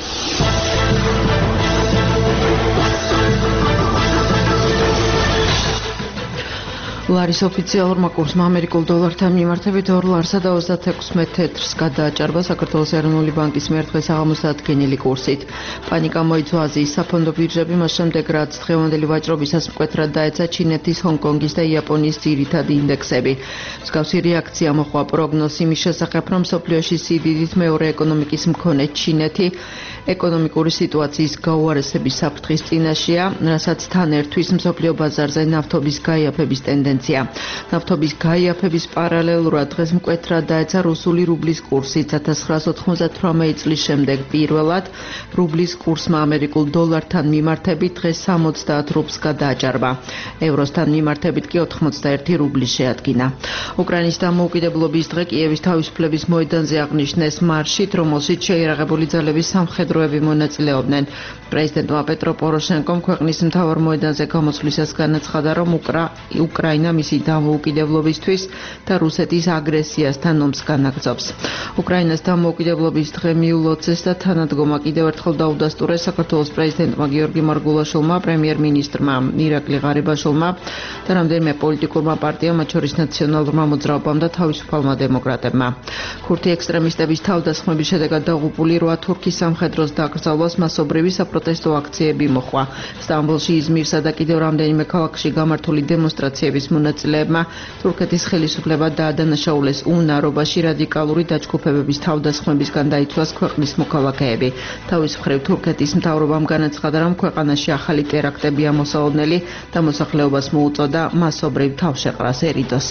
ლარის ოფიციალურმა კურსმა ამერიკულ დოლართან მიმართებით 2 ლარსა და 36 თეთრს გადააჭარბა საქართველოს ეროვნული ბანკის მიერ დღეს აღამოს ადგენილი კურსით. პანიკა მოიცვა აზიის საფონდო ბირჟები, მას შემდეგ რაც დღევანდელი ვაჭრობისას მკვეთრად დაეცა ჩინეთის, ჰონგ-კონგის და იაპონიის ძირითადი ინდექსები. მსგავსი რეაქცია მოჰყვა პროგნოზს იმის შესახებ, რომ მსოფლიოში სიდიდით მეორე ეკონომიკის მქონე ჩინეთი ეკონომიკური სიტუაციის გაუარესების საფრთხის წინაშეა, რასაც თან ერთვის მსოფლიო ბაზარზე ნავთობის გაიაფების ტენდენცია ტენდენცია. ნავთობის გაიაფების პარალელურად დღეს მკვეთრად დაეცა რუსული რუბლის კურსი. 1998 წლის შემდეგ პირველად რუბლის კურსმა ამერიკულ დოლართან მიმართებით დღეს 70 რუბლს გადააჭარბა. ევროსთან მიმართებით კი 81 რუბლი შეადგინა. უკრაინის დამოუკიდებლობის დღე კიევის თავისუფლების მოედანზე აღნიშნეს მარშით, რომელშიც შეიარაღებული ძალების სამხედროები მონაწილეობდნენ. პრეზიდენტმა პეტრო პოროშენკომ ქვეყნის მთავარ მოედანზე გამოსვლისას განაცხადა, რომ უკრაინა მისი დამოუკიდებლობისთვის და რუსეთის აგრესიასთან ომს განაგრძობს. უკრაინას დამოუკიდებლობის დღე მიულოცეს და თანადგომა კიდევ ერთხელ დაუდასტურეს საქართველოს პრეზიდენტმა გიორგი მარგულაშვილმა, პრემიერ-მინისტრმა ირაკლი ღარიბაშვილმა და რამდენიმე პოლიტიკურმა პარტიამ, მათ შორის ნაციონალურმა მოძრაობამ და თავისუფალმა დემოკრატებმა. ქურთი ექსტრემისტების თავდასხმების შედეგად დაღუპული 8 თურქის სამხედროს დაკრძალვას მასობრივი საპროტესტო აქციები მოჰყვა. სტამბოლში, იზმირსა და კიდევ რამდენიმე ქალაქში გამართული დემონსტრაციების მონაწილეებმა თურქეთის ხელისუფლება დაადანაშაულეს უნარობაში რადიკალური დაჯგუფებების თავდასხმებისგან დაიცვას ქვეყნის მოქალაქეები. თავის მხრივ თურქეთის მთავრობამ განაცხადა, რომ ქვეყანაში ახალი ტერაქტები ამოსაოდნელი და მოსახლეობას მოუწოდა მასობრივ თავშეყრას ერიდოს.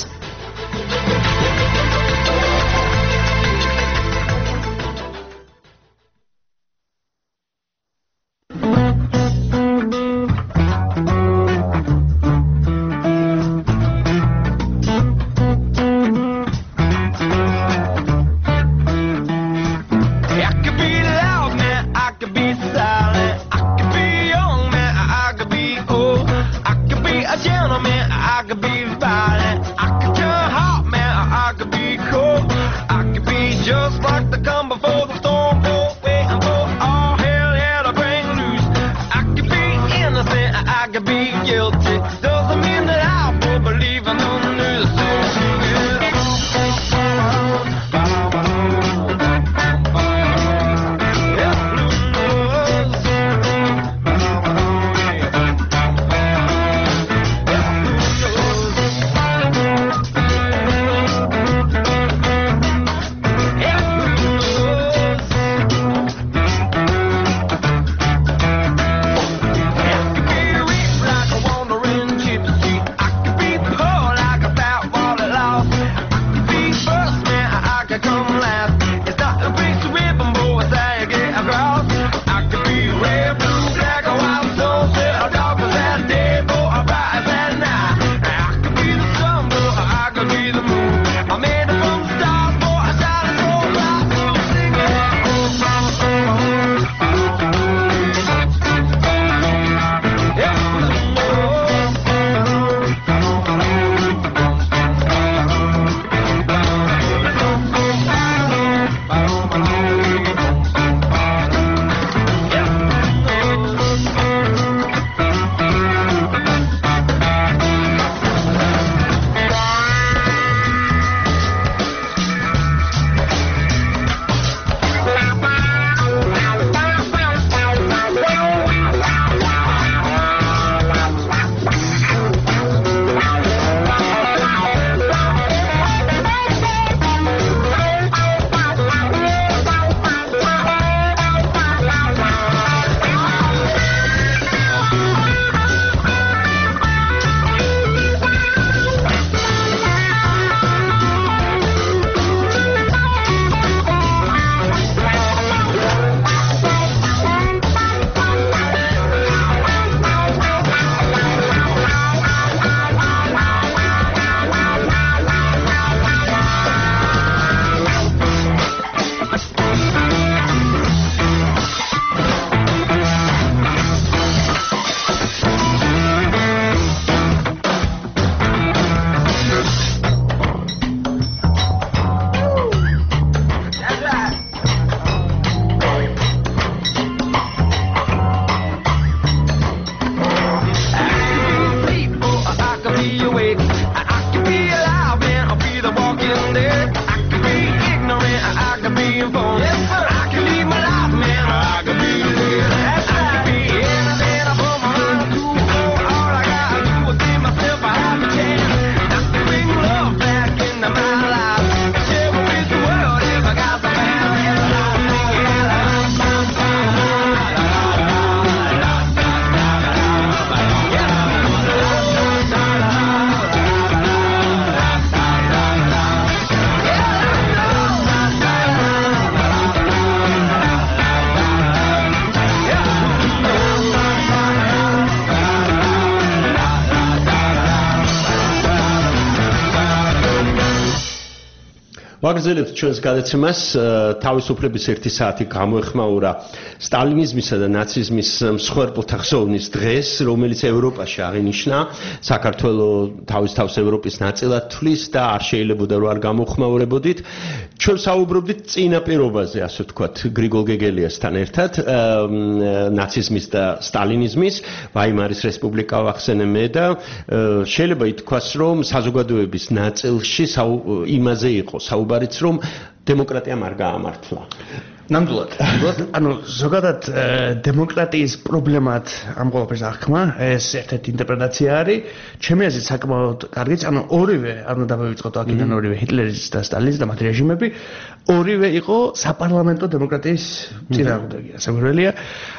ვაგრძელებთ ჩვენს გადაცემას თავისუფლების 1 საათი გამოეხმაურა სტალინიზმისა და ნაციზმის მსხვერპლთა ხსოვნის დღეს, რომელიც ევროპაში აღინიშნა. საქართველოს თავის თავს ევროპის ნაწილად თვლის და არ შეიძლებოდა რომ არ გამოხმაურებოდით. ჩვენ საუბრობდით წინა პირობაზე, ასე ვთქვათ, გრიგოლ გეგელიასთან ერთად, ნაციზმის და სტალინიზმის, ვაიმარის რესპუბლიკა ვახსენე მე და შეიძლება ითქვას, რომ საზოგადოების ნაწილში იმაზე იყო საუბარიც, რომ დემოკრატიამ არ გაამართლა. ნამდვილად. ანუ ზოგადად დემოკრატიის პრობლემად ამ ყველაფერს აღქმა, ეს ერთ-ერთი ინტერპრეტაცია არის. ჩემი აზრით საკმაოდ კარგიც, ანუ ორივე, ანუ დავივიწყოთ აქედან ორივე ჰიტლერის და სტალინის და მათ რეჟიმები, ორივე იყო საპარლამენტო დემოკრატიის წინააღმდეგი, საგვირველია.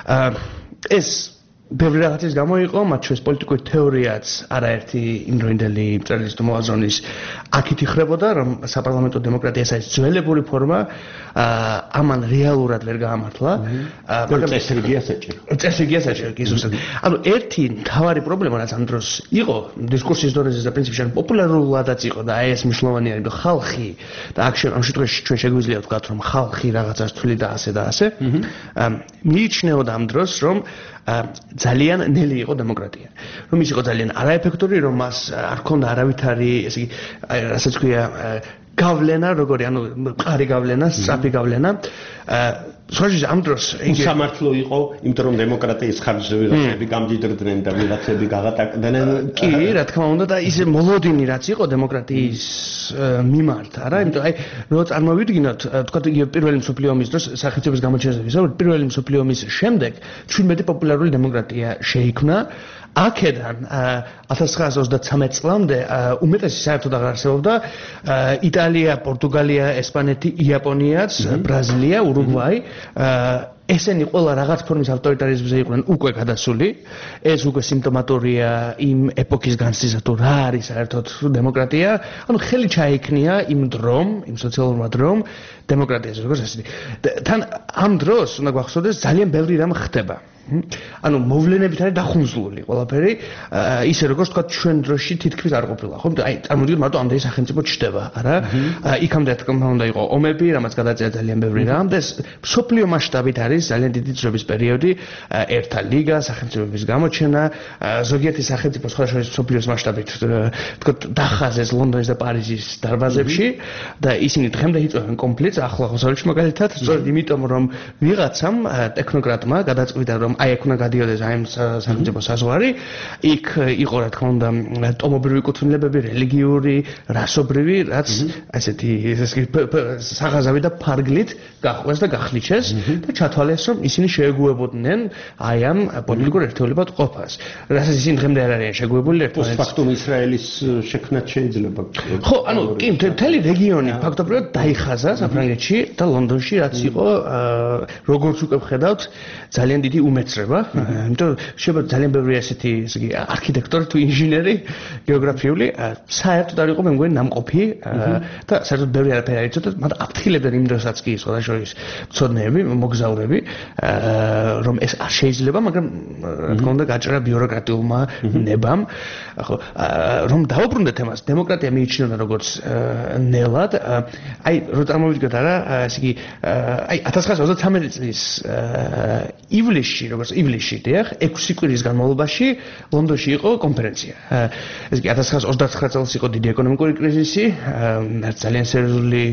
ეს ბევრი რაღაცის გამო იყო, მათ შორის პოლიტიკური თეორიაც არაერთი იმდროინდელი მწერლის თუ მოაზრონის აქით იხრებოდა, რომ საპარლამენტო დემოკრატია ეს არის ძველებური ფორმა, ამან რეალურად ვერ გაამართლა. მაგრამ წესრიგია საჭირო. წესრიგია საჭირო, კი ზუსტად. ანუ ერთი მთავარი პრობლემა რაც ამ დროს იყო, დისკურსის დონეზე და პრინციპში პოპულარულადაც იყო და აი ეს მნიშვნელოვანი არის, რომ ხალხი და აქ ამ შემთხვევაში ჩვენ შეგვიძლია ვთქვათ, რომ ხალხი რაღაცას თვლი და ასე და ასე. მიიჩნეოდა ამ დროს, რომ ძალიან ნელი იყო დემოკრატია. რომ ის იყო ძალიან არაეფექტური, რომ მას არ ჰქონდა არავითარი, ესე იგი, რასაც ქვია, გავლენა, როგორი, ანუ მყარი გავლენა, სწრაფი გავლენა. სულ ამ დროს იგი სამართლო იყო, იმიტომ რომ დემოკრატიის ხარჯზე ვიღაცები გამდიდრდნენ და ვიღაცები გაღატაკდნენ. კი, რა თქმა უნდა და ის მოლოდინი რაც იყო დემოკრატიის მიმართ, არა? იმიტომ აი, რო წარმოვიდგინოთ, თქვათ იგივე პირველი მსოფლიო ომის დროს სახელმწიფოს გამოჩენაზე ვისაუბრეთ, პირველი მსოფლიო ომის შემდეგ 17 პოპულარული დემოკრატია შეიქმნა. აქედან 1933 წლამდე უმეტესი საერთოდ აღარ არსებობდა. იტალია, პორტუგალია, ესპანეთი, იაპონიაც, ბრაზილია, ურუგვაი ესენი ყველა რაღაც ფორმის ავტორიტარიზმზე იყვნენ უკვე გადასული. ეს უკვე სიმპტომატორია იმ ეპოქის განცდისა თუ რა არის საერთოდ დემოკრატია. ანუ ხელი ჩაიქნია იმ დრომ, იმ სოციალურმა დრომ დემოკრატიას როგორც ასეთი. თან ამ დროს უნდა გვახსოვდეს ძალიან ბევრი რამ ხდება. ანუ მოვლენებით არის დახუნძლული ყველაფერი, ისე როგორც თქვა ჩვენ დროში თითქმის არ ყოფილა, ხო? აი, წარმოვიდგინოთ მარტო ამდენი სახელმწიფო ჩდება, არა? იქამდე თქმა უნდა იყო ომები, რამაც გადაწერა ძალიან ბევრი რამ და ეს მსოფლიო მასშტაბით არის ძალიან დიდი ძრების პერიოდი, ერთა ლიგა, სახელმწიფოების გამოჩენა, ზოგიერთი სახელმწიფო სხვადასხვა მსოფლიოს მასშტაბით, თქო, დახაზეს ლონდონის და პარიზის დარბაზებში და ისინი დღემდე იწვევენ კონფლიქტს ახლო აღმოსავლეთში მაგალითად, სწორედ იმიტომ რომ ვიღაცამ ტექნოკრატმა გადაწყვიტა რომ აი აქ უნდა გადიოდეს აი სახელმწიფო საზღვარი, იქ იყო რა თქმა უნდა ტომობრივი კუთვნილებები, რელიგიური, რასობრივი, რაც ასეთი საღაზავი და ფარგლით გახვეს და გახლიჩეს და ჩათვალეს რომ ისინი შეეგუებოდნენ აი ამ პოლიტიკურ ერთეულებად ყოფას. რასაც ისინი დღემდე არ არიან შეგუებული ერთმანეთს. ფაქტობრივად ისრაელის შექმნაც შეიძლება. ხო, ანუ კი მთელი რეგიონი ფაქტობრივად დაიხაზა საფრანგეთში და ლონდონში, რაც იყო როგორც უკვე ვხედავთ ძალიან დიდი უმეცრება, იმიტომ შეიძლება ძალიან ბევრი ასეთი, ესე იგი, არქიტექტორი თუ ინჟინერი, გეოგრაფიული, საერთოდ არ იყო მე მგონი ნამყოფი და საერთოდ ბევრი არაფერი არ იცოდა, მაგრამ აფრთხილებდნენ იმ დროსაც კი სხვადასხვა მცოდნეები, მოგზაურები, რომ ეს არ შეიძლება, მაგრამ რა თქმა უნდა გაჭრა ბიუროკრატიულმა ნებამ, ხო, რომ დაუბრუნდეთ თემას, დემოკრატია მიიჩნეოდა როგორც ნელად, აი, რო წარმოვიდგინოთ არა, ესე იგი, აი 1933 წლის ივლისში, როგორც ივლისში, დიახ, 6 კვირის განმავლობაში ლონდონში იყო კონფერენცია. ეს კი 1929 წელს იყო დიდი ეკონომიკური კრიზისი, ძალიან სერიოზული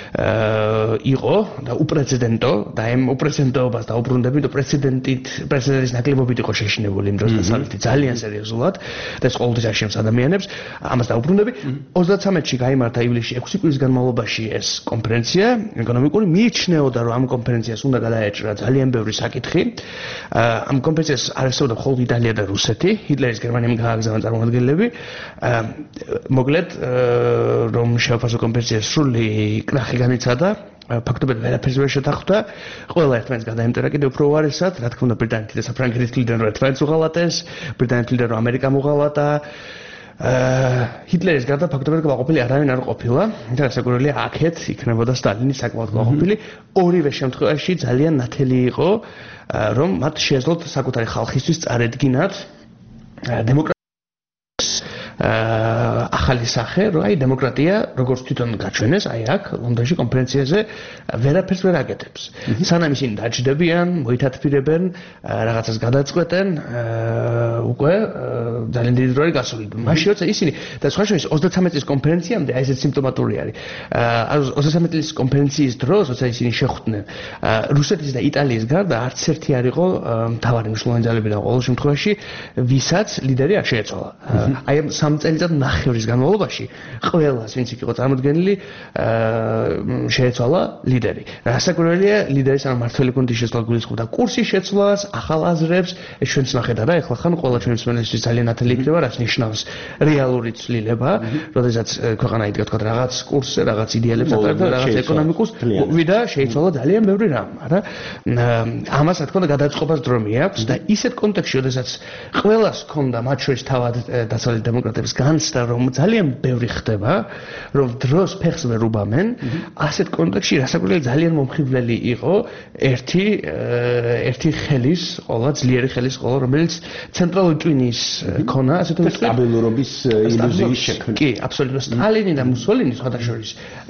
იყო და უპრეცედენტო და ამ უპრეცედენტობას დაუბრუნდები და პრეცედენტის ნაკლებობით იყო შეშინებული იმ დროს დასავლეთი ძალიან სერიოზულად და ეს ყოველთვის აშენებს ადამიანებს, ამას დაუბრუნდები. 33-ში გაიმართა ივლისში 6 კვირის განმავლობაში ეს კონფერენცია ეკონომიკური, მიიჩნეოდა რომ ამ კონფერენციას უნდა გადაეჭრა ძალიან ბევრი საკითხი. ამ კონფერენციას არ ესწავლა მხოლოდ იტალია და რუსეთი, ჰიტლერის გერმანიამ გააგზავნა წარმომადგენლები. მოკლედ, რომ შეაფასო კონფერენციას სრული კრახი განიცადა, ფაქტობრივად ვერაფერს ვერ შეთანხმდა, ყველა ერთმანეთს გადაემტერა კიდევ უფრო უარესად, რა თქმა უნდა ბრიტანეთი და საფრანგეთის თვლიდნენ რომ ერთმანეთს უღალატეს, ბრიტანეთი თვლიდნენ რომ ამერიკამ უღალატა. ჰიტლერის გარდა ფაქტობრივად კმაყოფილი არავინ არ ყოფილა და საკურველია აქეთ იქნებოდა სტალინი საკმაოდ კმაყოფილი. ორივე შემთხვევაში ძალიან ნათელი იყო რომ მათ შეეძლოთ საკუთარი ხალხისთვის წარედგინათ დემოკრატიის ახალი სახე, რომ აი დემოკრატია როგორც თვითონ გაჩვენეს, აი აქ ლონდონში კონფერენციაზე ვერაფერს ვერ აკეთებს. სანამ ისინი დაჯდებიან, მოითათფირებენ, რაღაცას გადაწყვეტენ, უკვე ძალიან დიდი დრო არის გასული. მაშინ როცა ისინი და სხვა შორის 33 წლის კონფერენციამდე აი ესეც სიმპტომატური არის. 33 წლის კონფერენციის დროს, როცა ისინი შეხვდნენ, რუსეთის და იტალიის გარდა არც ერთი არ იყო მთავარი მნიშვნელოვანი ძალებიდან ყოველ შემთხვევაში, ვისაც ლიდერი არ შეეცვალა. აი ამ 3 წელიწად ნახევრის განმავლობაში ყველას, ვინც იქ იყო წარმოდგენილი, შეეცვალა ლიდერი. რასაკვირველია, ლიდერის ან მართველი გუნდის შეცვალა გულისხმობდა კურსის შეცვლას, ახალ აზრებს, ეს ჩვენც ნახეთ არა, ეხლა ხან ყველა ჩვენი მსმენელისთვის ძალიან ნათელი იქნება, რაც ნიშნავს რეალური ცვლილება, როდესაც ქვეყანა იდგა თქვა რაღაც კურსზე, რაღაც იდეალებს ატარებდა, რაღაც ეკონომიკურს, ვიდა შეიცვალა ძალიან ბევრი რამ, არა? ამას რა თქმა უნდა გადაწყობას დრო მიაქვს და ისეთ კონტექსტში, როდესაც ყველას ჰქონდა მათ შორის თავად დასავლეთ დემოკრატებს განცდა, რომ ძალიან ბევრი ხდება, რომ დროს ფეხს ვერ უბამენ, ასეთ კონტექსტში რასაკვირველია ძალიან მომხიბვლელი იყო ერთი ხელის ყოლა, ძლიერი ხელის ყოლა, რომელიც ცენტრალური ტვინის ქონა, ასე თუ ვთქვი, სტაბილურობის ილუზიის შექმნა. კი, აბსოლუტურად. სტალინი და მუსოლინი სხვადასხვა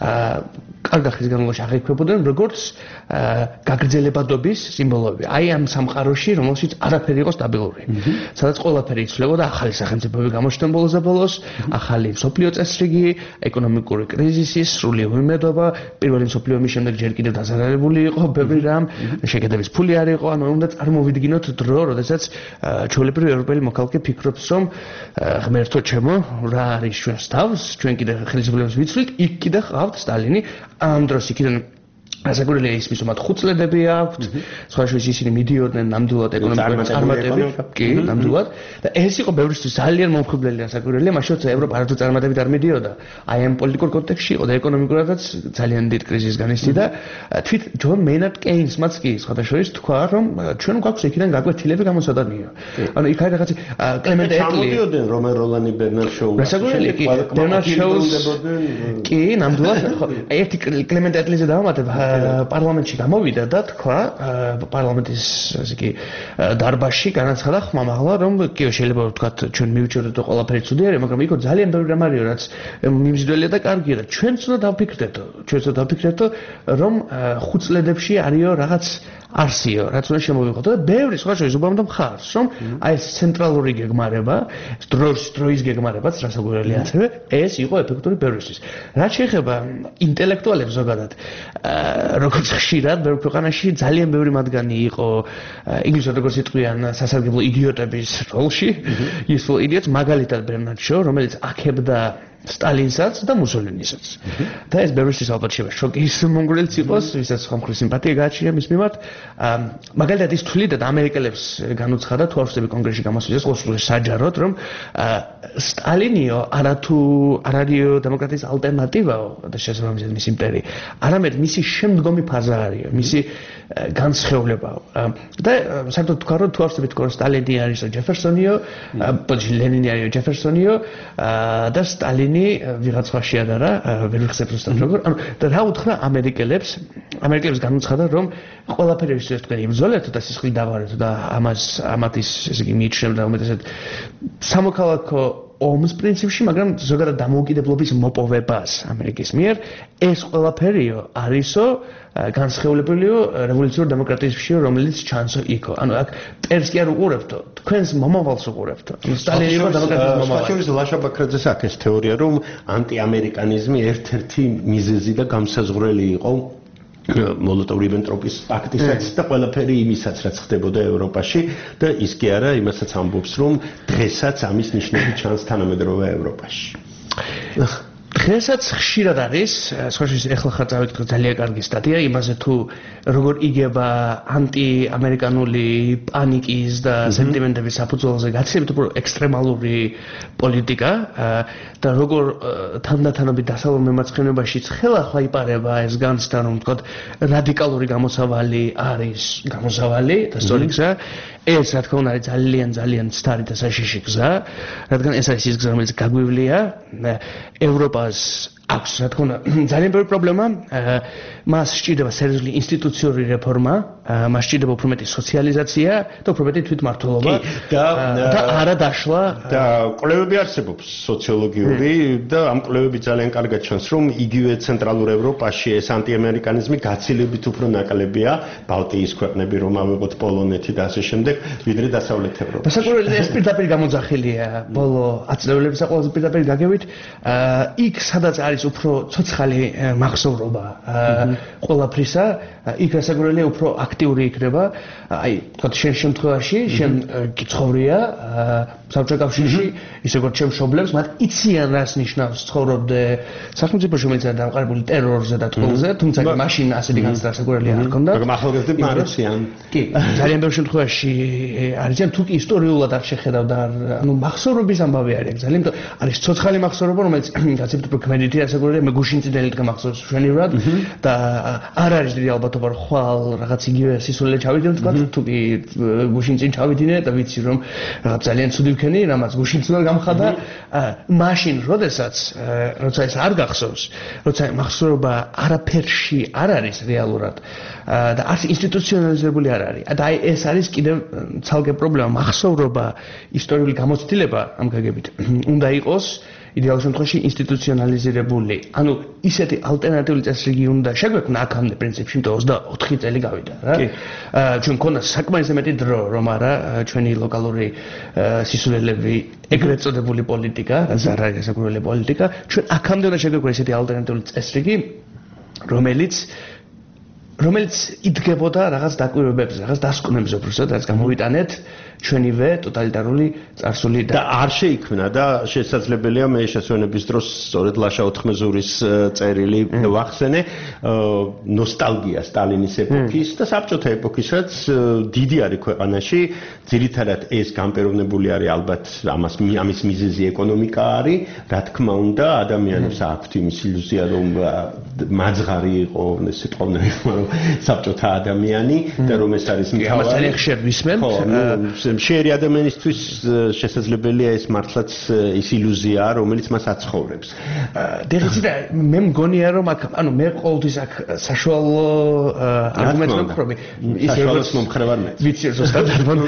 კარგი ხნის განმავლობაში აღიქვებოდნენ როგორც გაგრძელებადობის სიმბოლოები. აი ამ სამყაროში, რომელშიც არაფერი იყო სტაბილური. სადაც ყველაფერი იცვლებოდა, ახალი სახელმწიფოები გამოჩნდნენ ბოლოს და ბოლოს, ახალი მსოფლიო წესრიგი, ეკონომიკური კრიზისი, სრული უიმედობა, პირველი მსოფლიო ომის შემდეგ ჯერ კიდევ დაზარალებული იყო ბევრი რამ, შეკედების ფული არ იყო, ანუ უნდა წარმოვიდგინოთ დრო, როდესაც ჩვეულებრივი ევროპელი მოქალაქე ფიქრობს, რომ ღმერთო ჩემო, რა არის ჩვენს თავს, ჩვენ კიდე ხელისუფლებას ვიცვლით, იქ კიდე ყავთ სტალინი, ამ დროს იქიდან რასაკვირველია ის მისუმად 5 წლები აქვთ, სხვა შორის ისინი მიდიოდნენ ნამდვილად ეკონომიკურ წარმატებით, კი, ნამდვილად და ეს იყო ბევრისთვის ძალიან მომხიბვლელი რასაკვირველია, მაშინ როცა ევროპა არათუ წარმატებით არ მიდიოდა, აი ამ პოლიტიკურ კონტექსტში იყო და ეკონომიკურადაც ძალიან დიდ კრიზისს განიცდიდა და თვით ჯონ მეინარდ კეინსმაც კი სხვა შორის თქვა, რომ ჩვენ გვაქვს იქიდან გაკვეთილები გამოსადანია. ანუ იქ არის რაღაცა კლემენტ ეტლი ჩამოდიოდნენ რომერ როლანი ბერნარდ შოუს. რასაკვირველია კი, ბერნარდ შოუს კი, ნამდვილად ერთი კლემენტ ეტლიზე დავამატებ პარლამენტში გამოვიდა და თქვა პარლამენტის ასე კი დარბაზში განაცხადა ხმამაღლა რომ კი შეიძლება ვთქვათ ჩვენ მივიჭერდეთ ყველაფერი ცუდი არის მაგრამ იქ ძალიან ბევრი რამ არისო რაც მიმზიდველია და კარგია და ჩვენც უნდა დავფიქრდეთო რომ 5 წლებში არისო რაღაც არსიო რაც უნდა შემოვიღოთ და ბევრი სხვა შორის უბამდა მხარს რომ აი ეს ცენტრალური გეგმარება დროის გეგმარებაც რასაკვირველია ასევე ეს იყო ეფექტური ბევრისთვის რაც შეეხება ინტელექტუალებს ზოგადად როგორც ხშირად ბევრ ქვეყანაში ძალიან ბევრი მათგანი იყო ინგლისურად როგორც იტყვიან სასარგებლო იდიოტების როლში ის იდიოტს მაგალითად ბერნარდ შო რომელიც აქებდა სტალინსაც და მუსოლინისაც. და ეს ბევრისთვის ალბათ შეიძლება შოკის მონგრელიც იყოს, ვისაც ხომხრივ სიმპათია გააჩნია მის მიმართ. მაგალითად ის თვლიდა და ამერიკელებს განუცხადა თუ არ ვწდები კონგრესში გამოსვლას ყოველთვის საჯაროდ, რომ სტალინიო არათუ არ არისო დემოკრატიის ალტერნატივაო და შესაბამისად მის იმპერია, არამედ მისი შემდგომი ფაზა არისო, მისი განსხეულებაო. და საერთოდ თქვა რომ თუ არ ვწდები თქო რომ სტალინი არისო ჯეფერსონიო, ლენინი არისო ჯეფერსონიო და სტალინი ვიღაც სხვა შეადარა, ვერ ვიხსენებ ზუსტად როგორ. ანუ და რა უთხრა ამერიკელებს განუცხადა რომ ყველაფერი ის თქვენ იბრძოლეთ და სისხლით დავარეთ და ამათ ის ესე იგი მიიჩნევდა უმეტესად სამოქალაქო ომის პრინციპში, მაგრამ ზოგადად დამოუკიდებლობის მოპოვებას ამერიკის მიერ ეს ყველაფერიო არისო განსხეულებელიო რევოლუციურ დემოკრატიისში, რომელიც ჩანსო იქო. ანუ აქ წერს კი არ უყურებთო, თქვენს მომავალს უყურებთო. ანუ სტალინი იყო დემოკრატიის მომავალი. სხვა შორის ლაშა ბაქრაძეს აქ ეს თეორია, რომ ანტიამერიკანიზმი ერთ-ერთი მიზეზი და გამსაზღვრელი იყო მოლოტოვ-რიბენტროპის პაქტისაც და ყველაფერი იმისაც რაც ხდებოდა ევროპაში და ის კი არა იმასაც ამბობს რომ დღესაც ამის ნიშნები ჩანს თანამედროვე ევროპაში. დღესაც ხშირად არის, სხვა შორის ეხლა ხარ წავიკითხე ძალიან კარგი სტატია იმაზე თუ როგორ იგება ანტიამერიკანული პანიკის და სენტიმენტების საფუძველზე გაცილებით უფრო ექსტრემალური პოლიტიკა და როგორ თანდათანობით დასავლურ მემარცხენეობაშიც ხელახლა იპარება ეს განცდა რომ ვთქვათ რადიკალური გამოსავალი არის გამოსავალი და სწორი გზა ეს რა თქმა უნდა არის ძალიან ცდარი და საშიში გზა რადგან ეს არის ის გზა რომელიც გაგვივლია ევროპას აქვს რა თქმა უნდა ძალიან ბევრი პრობლემა მას სჭირდება სერიოზული ინსტიტუციური რეფორმა მას სჭირდება უფრო მეტი სოციალიზაცია და უფრო მეტი თვითმმართველობა და არა დაშლა და კვლევები არსებობს სოციოლოგიური და ამ კვლევები ძალიან კარგად ჩანს რომ იგივე ცენტრალურ ევროპაში ეს ანტიამერიკანიზმი გაცილებით უფრო ნაკლებია ბალტიის ქვეყნები რომ ავიღოთ პოლონეთი და ასე შემდეგ ვიდრე დასავლეთ ევროპაში. საკურველი ეს პირდაპირ გამოძახილია ბოლო აწლევლების ყველაზე პირდაპირ გაგებით იქ სადაც არის უფრო ცოცხალი მახსოვრობა ყველაფრისა იქ საკურველი უფრო აქტიური იქნება აი თქვათ შენ შემთხვევაში შენ კი ცხოვრია საბჭოთა კავშირში ისე როგორც ჩემ მშობლებს მათ იციან რას ნიშნავს ცხოვრობდე სახელმწიფოში რომელიც არის დამყარებული ტერორზე და ტყუილზე თუმცა მაშინ ასეთი განცდა საკურველი არ ჰქონდა მაგრამ ახალგაზრდები არ იციან კი ძალიან ბევრ შემთხვევაში არიან თუ კი ისტორიულად არ შეხედავდა ანუ მახსოვრობის ამბავი არის ძალიან არის ცოცხალი მახსოვრობა რომელიც გაცილებით უფრო ქმედითია საკურველი მე გუშინ წინელი დღე მახსოვს მშვენივრად და არ არის დიდი ალბათობა რომ ხვალ რაღაც იგივე სისულელე ჩავიდნენ თქვა თუ კი გუშინ წინ ჩავიდინე და ვიცი რომ ძალიან ცუდი ვქენი რამაც გუშინც უნდა გამხადა მაშინ როდესაც როცა ეს არ გახსოვს როცა მახსოვრობა არაფერში არ არის რეალურად და არც ინსტიტუციონალიზებული არ არის და აი ეს არის კიდევ ცალკე პრობლემა მახსოვრობა ისტორიული გამოცდილება ამ გაგებით უნდა იყოს იდეალურ შემთხვევაში ინსტიტუციონალიზირებული. ანუ ისეთი ალტერნატიული წესრიგი უნდა შეგვექმნა აქამდე პრინციპში, იმიტომ 24 წელი გავიდა რა. ჩვენ მქონდა საკმარისი მეტი დრო, რომ არა ჩვენი ლოკალური სისულელები ეგრეთ წოდებული პოლიტიკა, რაც არ არის საკურველი პოლიტიკა, ჩვენ აქამდე უნდა შეგვექმნა ისეთი ალტერნატიული წესრიგი, რომელიც იდგებოდა რაღაც დაკვირვებებზე, რაღაც დასკვნებზე უბრალოდ, რაც გამოვიტანეთ ჩვენივე ტოტალიტარული წარსული და არ შეიქმნა და შესაძლებელია მე შესვენების დროს სწორედ ლაშა ოთხმეზურის წერილი ვახსენე ნოსტალგია სტალინის ეპოქის და საბჭოთა ეპოქისაც დიდი არის ქვეყანაში ძირითადად ეს გამპეროვნებული არის ალბათ ამის მიზეზი ეკონომიკა არის რა თქმა უნდა ადამიანებს აქვთ იმის ილუზია რომ მაძღარი იყო ეს სიტყვები რომ საბჭოთა ადამიანი და რომ ეს არის მთავარი ამას ძალიან ხშირ ვისმენთ შეერი ადამიანისთვის შესაძლებელია ეს მართლაც ის ილუზია რომელიც მას აცხოვრებს. დეღიცი მე მგონია რომ აქ ანუ მე ყოველთვის აქ საშუალო არგუმენტს ვქრობი ისე როგორც მომხრევარ მე. ვიცი ზუსტად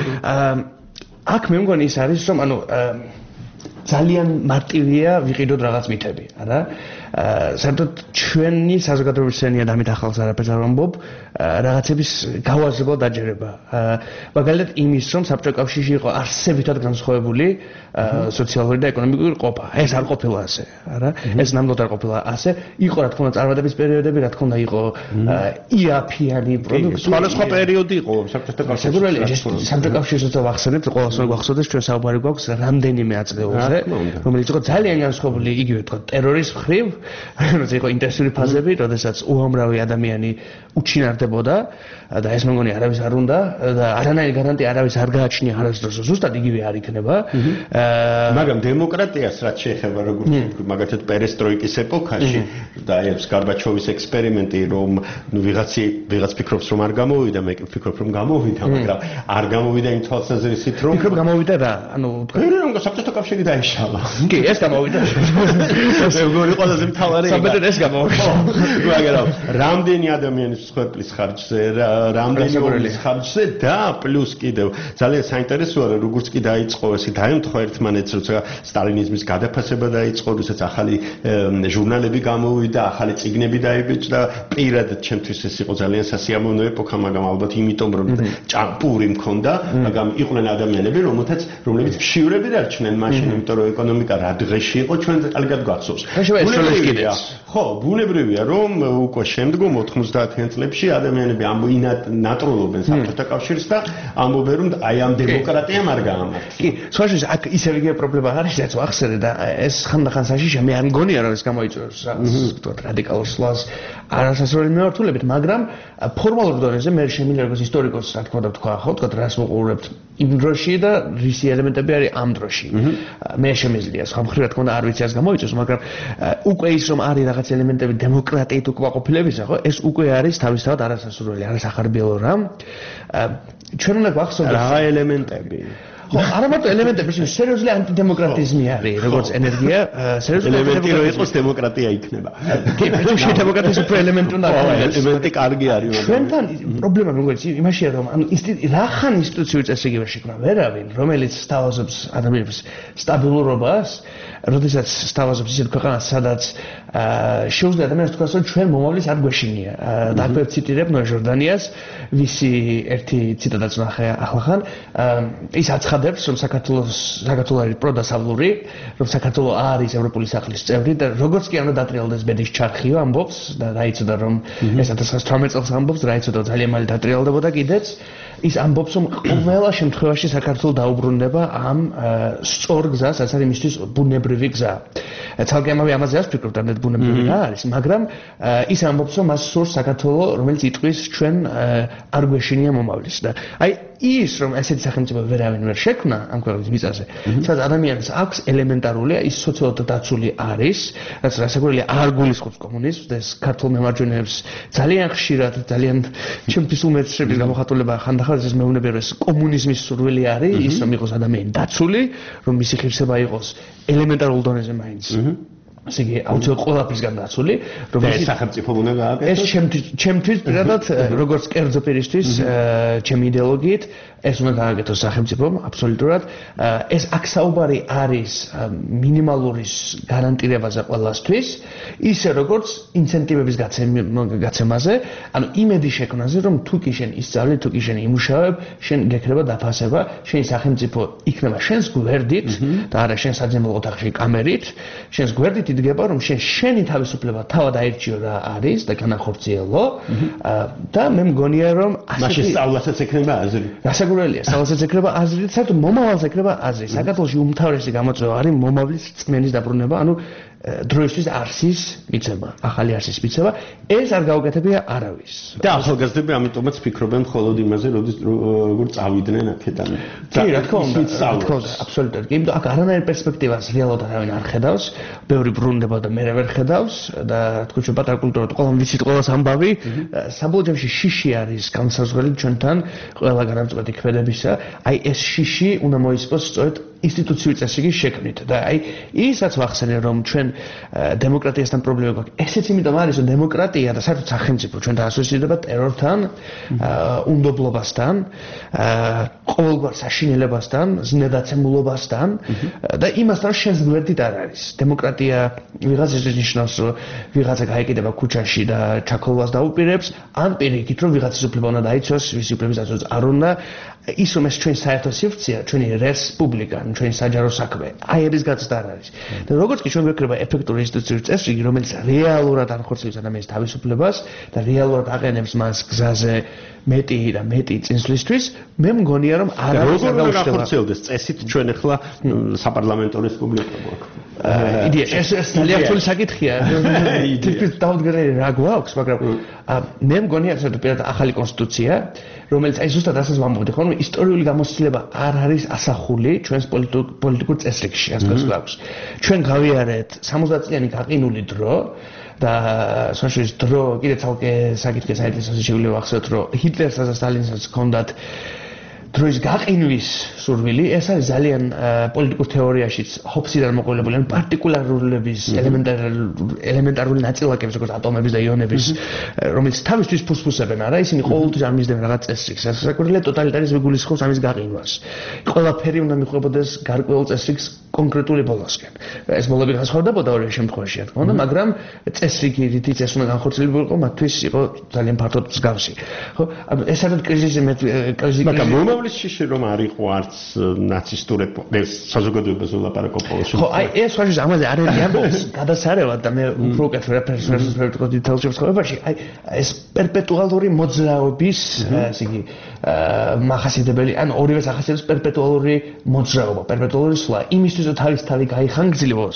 აქ მე მგონი ის არის რომ ანუ ძალიან მარტივია ვიყიდოთ რაღაც მითები, არა? საერთოდ ჩვენი საზოგადოების სცენია და ამით ახალს არაფერს არ ვამბობ, რაღაცების გავაზრება დაჯერება. მაგალითად იმის რომ საბჭოთა კავშირში იყო არსებითად განსხვავებული სოციალური და ეკონომიკური ყოფა. ეს არ ყოფილა ასე, არა? ეს ნამდვილად არ ყოფილა ასე. იყო რა თქმა უნდა წარმატების პერიოდები, რა თქმა უნდა იყო იაფიანი პროდუქტი. სხვადასხვა პერიოდი იყო საბჭოთა კავშირში. სეგურელი საბჭოთა კავშირში როცა ვახსენებთ, ყოველს უნდა გვახსოვდეს ჩვენ საუბარი გვაქვს რამდენიმე აწლეულზე, რომელიც იყო ძალიან განსხვავებული იგივე თქვა ტერორის მხრივ, როცა იყო ინტენსიური ფაზები, როდესაც უამრავი ადამიანი უჩინარდებოდა და ეს მეგონი არავის არ უნდა და არანაირი გარანტია არავის არ გააჩნია არასდროს ზუსტად იგივე არ იქნება. მაგრამ დემოკრატიას რაც შეეხება როგორც მაგათად პერესტროიკის ეპოქაში და ეს გარბაჩოვის ექსპერიმენტი რომ ნუ ვიღაც ფიქრობს რომ არ გამოვიდა, მე ვფიქრობ რომ გამოვიდა, მაგრამ არ გამოვიდა იმ თვალსაზრისით რომ ფიქრობ გამოვიდა რა, ანუ რომ საბჭოთა კავშირი დაიშალა. კი, ეს გამოვიდა. ეს მეგონი ყველაზე მთავარი საბედად ეს გამოვიდა. მაგრამ რამდენი ადამიანის ხერხის ხარჯზე, რამდენი ორის ხარჯზე და პლუს კიდევ ძალიან საინტერესოა რომ როგორც კი დაიწყო ესე დაემთხვა ერთმანეთს როცა სტალინიზმის გადაფასება დაიწყო, როდესაც ახალი ჟურნალები გამოვიდა, ახალი წიგნები დაიბეჭდა, პირადად ჩემთვის ეს იყო ძალიან სასიამოვნო ეპოქა, მაგრამ ალბათ იმიტომ რომ ჭამპური მქონდა, მაგრამ იყვნენ ადამიანები, რომლებიც მშივრები დარჩნენ მაშინ, იმიტომ რომ ეკონომიკა რა დღეში იყო, ჩვენ კარგად გვახსოვს. ხო, ბუნებრივია რომ უკვე შემდგომ 90-იან წლებში ადამიანები ნატრულობენ საბჭოთა კავშირს და ამბობენ რომ აი ამ დემოკრატიამ არ გაამართლა. კი, სხვა შეს აქ ისევ იგივე პრობლემა არის, რაც ვახსენე და ეს ხანდახან საშიშია, მე არ მგონია რომ ეს გამოიწვევს თქვა რადიკალურ სვლას არასასროლი მიმართულებით, მაგრამ ფორმალურ დონეზე მე შემიძლია როგორც ისტორიკოსს რა თქმა უნდა თქვა, ხო, თქვა რას მოყურებთ იმ დროში და რისი ელემენტები არის ამ დროში. მე შემიძლია სხვა მხრივ რა თქმა უნდა არ ვიცი ას გამოიწვევს, მაგრამ უკვე ის რომ არის რაღაც ელემენტები დემოკრატიით უკმაყოფილებისა, ხო, ეს უკვე არის თავისთავად არასასურველი, არასახარბიელო რამ. ჩვენ უნდა გვახსოვდეს რა ელემენტები. ხო, არა მარტო ელემენტები, სერიოზული ანტიდემოკრატიზმი არის, როგორც ენერგია, სერიოზული ელემენტი რო იყოს დემოკრატია იქნება. კი, პრინციპში დემოკრატიის უფრო ელემენტი უნდა იყოს. ელემენტი კარგი არის. ჩვენთან პრობლემა როგორც იმაშია, რომ ანუ რახან ინსტიტუციური წესრიგება შექმნა ვერავინ, რომელიც სთავაზობს ადამიანების სტაბილურობას, როდესაც სთავაზობს ისეთ ქვეყანას, სადაც შეუძლია ადამიანს თქვას, რომ ჩვენ მომავლის არ გვეშინია. და აქ ვციტირებ ნოე ჟორდანიას, ვისი ერთი ციტატაც ნახე ახლახან, ის აცხადებს, რომ საქართველოს არის პროდასავლური, რომ საქართველო არის ევროპული სახლის წევრი და როგორც კი უნდა დატრიალდეს ბედის ჩარხიო ამბობს და რაიცოდა რომ ეს 1918 წელს ამბობს, რაიცოდა ძალიან მალე დატრიალდებოდა კიდეც, ის ამბობს, რომ ყველა შემთხვევაში საქართველო დაუბრუნდება ამ სწორ გზას, რაც არის მისთვის ბუნებრივი გზა. ცალკე ამავე ამაზე არ ვფიქრობ, და ბუნებრივი რა არის, მაგრამ ის ამბობს, რომ მას სურს საქართველო, რომელიც იტყვის ჩვენ არ გვეშინია მომავლის და აი ის რომ ესეთი სახელმწიფო ვერავინ ვერ შექმნა ამ ქვეყნის მიწაზე, სადაც ადამიანს აქვს ელემენტარული ის სოციალურად დაცული არის, რაც რასაკვირველია არ გულისხმობს კომუნიზმს და ეს ქართულ მემარჯვენეებს ძალიან ხშირად ძალიან ჩემთვის უმეცრების გამოხატულება ხანდახან ეს მეუბნება რომ ეს კომუნიზმის სურვილი არის, ის რომ იყოს ადამიანი დაცული, რომ მისი ღირსება იყოს ელემენტარულ დონეზე მაინც. ასე იგი აუცილებლად ყველაფრისგან დაცული, რომელიც სახელმწიფო უნდა გააკეთოს. ეს ჩემთვის პირადად როგორც კერძო პირისთვის, ჩემი იდეოლოგიით ეს უნდა გააკეთოს სახელმწიფომ აბსოლუტურად. ეს აქ საუბარი არის მინიმალურის გარანტირებაზე ყველასთვის, ისე როგორც ინცენტივების გაცემაზე, ანუ იმედი შექმნაზე, რომ თუ კი შენ ისწავლე, თუ კი შენ იმუშავებ, შენ გექნება დაფასება, შენი სახელმწიფო იქნება შენს გვერდით და არა შენ საძემო ოთახში კამერით, შენს გვერდით იდგება, რომ შენი თავისუფლება თავად აირჩიო რა არის და განახორციელო და მე მგონია რომ მაშინ სწავლასაც ექნება აზრი. რასაკვირველია, სწავლასაც ექნება აზრი და საერთოდ მომავალს ექნება აზრი. საქართველოში უმთავრესი გამოწვევა არის მომავლის წმენის დაბრუნება, ანუ დროისთვის არსის მიცემა, ახალი არსის მიცემა, ეს არ გაუკეთებია არავის. და ახალგაზრდები ამიტომაც ფიქრობენ მხოლოდ იმაზე, როგორ წავიდნენ აქედან. კი, რა თქმა უნდა, აბსოლუტურად. კი, იმიტომ აქ არანაირ პერსპექტივას რეალურად არავინ არ ხედავს, ბევრი ბრუნდება და მე ვერ ხედავს და თქო ჩვენ პატარა კულტურად ყველამ ვიცით ყველას ამბავი, საბოლოო ჯამში შიში არის განსაზღვრელი ჩვენთან ყველა განამწყვეტი ქმედებისა. აი ეს შიში უნდა მოისპოს სწორედ ინსტიტუციური წესრიგის შექმნით და აი ისაც ვახსენე რომ ჩვენ დემოკრატიასთან პრობლემა გვაქვს. ესეც იმიტომ არის რომ დემოკრატია და საერთოდ სახელმწიფო ჩვენთან ასოცირდება ტერორთან, უნდობლობასთან, ყოველგვარ საშინელებასთან, ზნედაცემულობასთან და იმასთან რომ შენს გვერდით არ არის. დემოკრატია ვიღაცას ნიშნავს რომ ვიღაცა გაიკიდება ქუჩაში და ჩაქოლვას დაუპირებს, ან პირიქით რომ ვიღაცის უფლება უნდა დაიცვას, ვისი უფლების დაცვაც არ უნდა. ის რომ ეს ჩვენ საერთო სივრცეა, ჩვენი რესპუბლიკა, ჩვენი საჯარო საქმე, აი ეს გაცდა არ არის. და როგორც კი ჩვენ გვექნება ეფექტური ინსტიტუციური წესრიგი, რომელიც რეალურად ანხორციელებს ადამიანის თავისუფლებას და რეალურად აყენებს მას გზაზე მეტი და მეტი წინსვლისთვის, მე მგონია რომ არავის არ გაუშვება. როგორ ახორციელდეს წესით ჩვენ ახლა საპარლამენტო რესპუბლიკა გვაქვს. იდეა ეს ძალიან რთული საკითხია. თითქმის დაუდგენელი რა გვაქვს, მაგრამ მე მგონია საერთოდ პირადად ახალი კონსტიტუცია, რომელიც აი ზუსტად ასეც ვამბობდი, ხო, რომ ისტორიული გამოცდილება არ არის ასახული ჩვენს პოლიტიკურ წესრიგში, ასე გვაქვს. ჩვენ გავიარეთ 60 წლიანი გაყინული დრო და საშუალო დრო კიდე ცალკე საკითხი საერთოდ შეგვიძლია ვახსენოთ, რომ ჰიტლერსაც და სტალინსაც ჰქონდათ დროის გაყინვის სურვილი, ეს არის ძალიან პოლიტიკურ თეორიაშიც ჰობსიდან მოყოლებული, ან პარტიკულარულების ელემენტარული ნაწილაკების, როგორც ატომების და იონების, რომელიც თავისთვის ფუსფუსებენ, არა, ისინი ყოველთვის არ მისდევენ რაღაც წესრიგს. საკუთრებია ტოტალიტარიზმი გულისხმობს ამის გაყინვას. ყველაფერი უნდა მიყვებოდეს გარკვეულ წესრიგს კონკრეტული ბოლოსკენ. ეს ბოლოები განსხვავდებოდა ორივე შემთხვევაში, რა თქმა უნდა, მაგრამ წესრიგი რითიც ეს უნდა განხორციელებულიყო, მათთვის იყო ძალიან ფართოდ მსგავსი. ხო, ეს საერთოდ კრიზისი მაგრამ მომავლის შიში რომ არ იყო არც ნაცისტური საზოგადოებას ვლაპარაკობ ყოველში. ხო, აი ეს ვაშის ამაზე არ არის ამბობს გადასარევად და მე უფრო უკეთ რეფერენსს ვერტიკო დეტალში ვსწავლებში, აი ეს პერპეტუალური მოძრაობის, ასე იგი, მახასიათებელი, ან ორივეს ახასიათებს პერპეტუალური მოძრაობა, პერპეტუალური სვლა. იმისთვის რომ თავი გაიხანგრძლივოს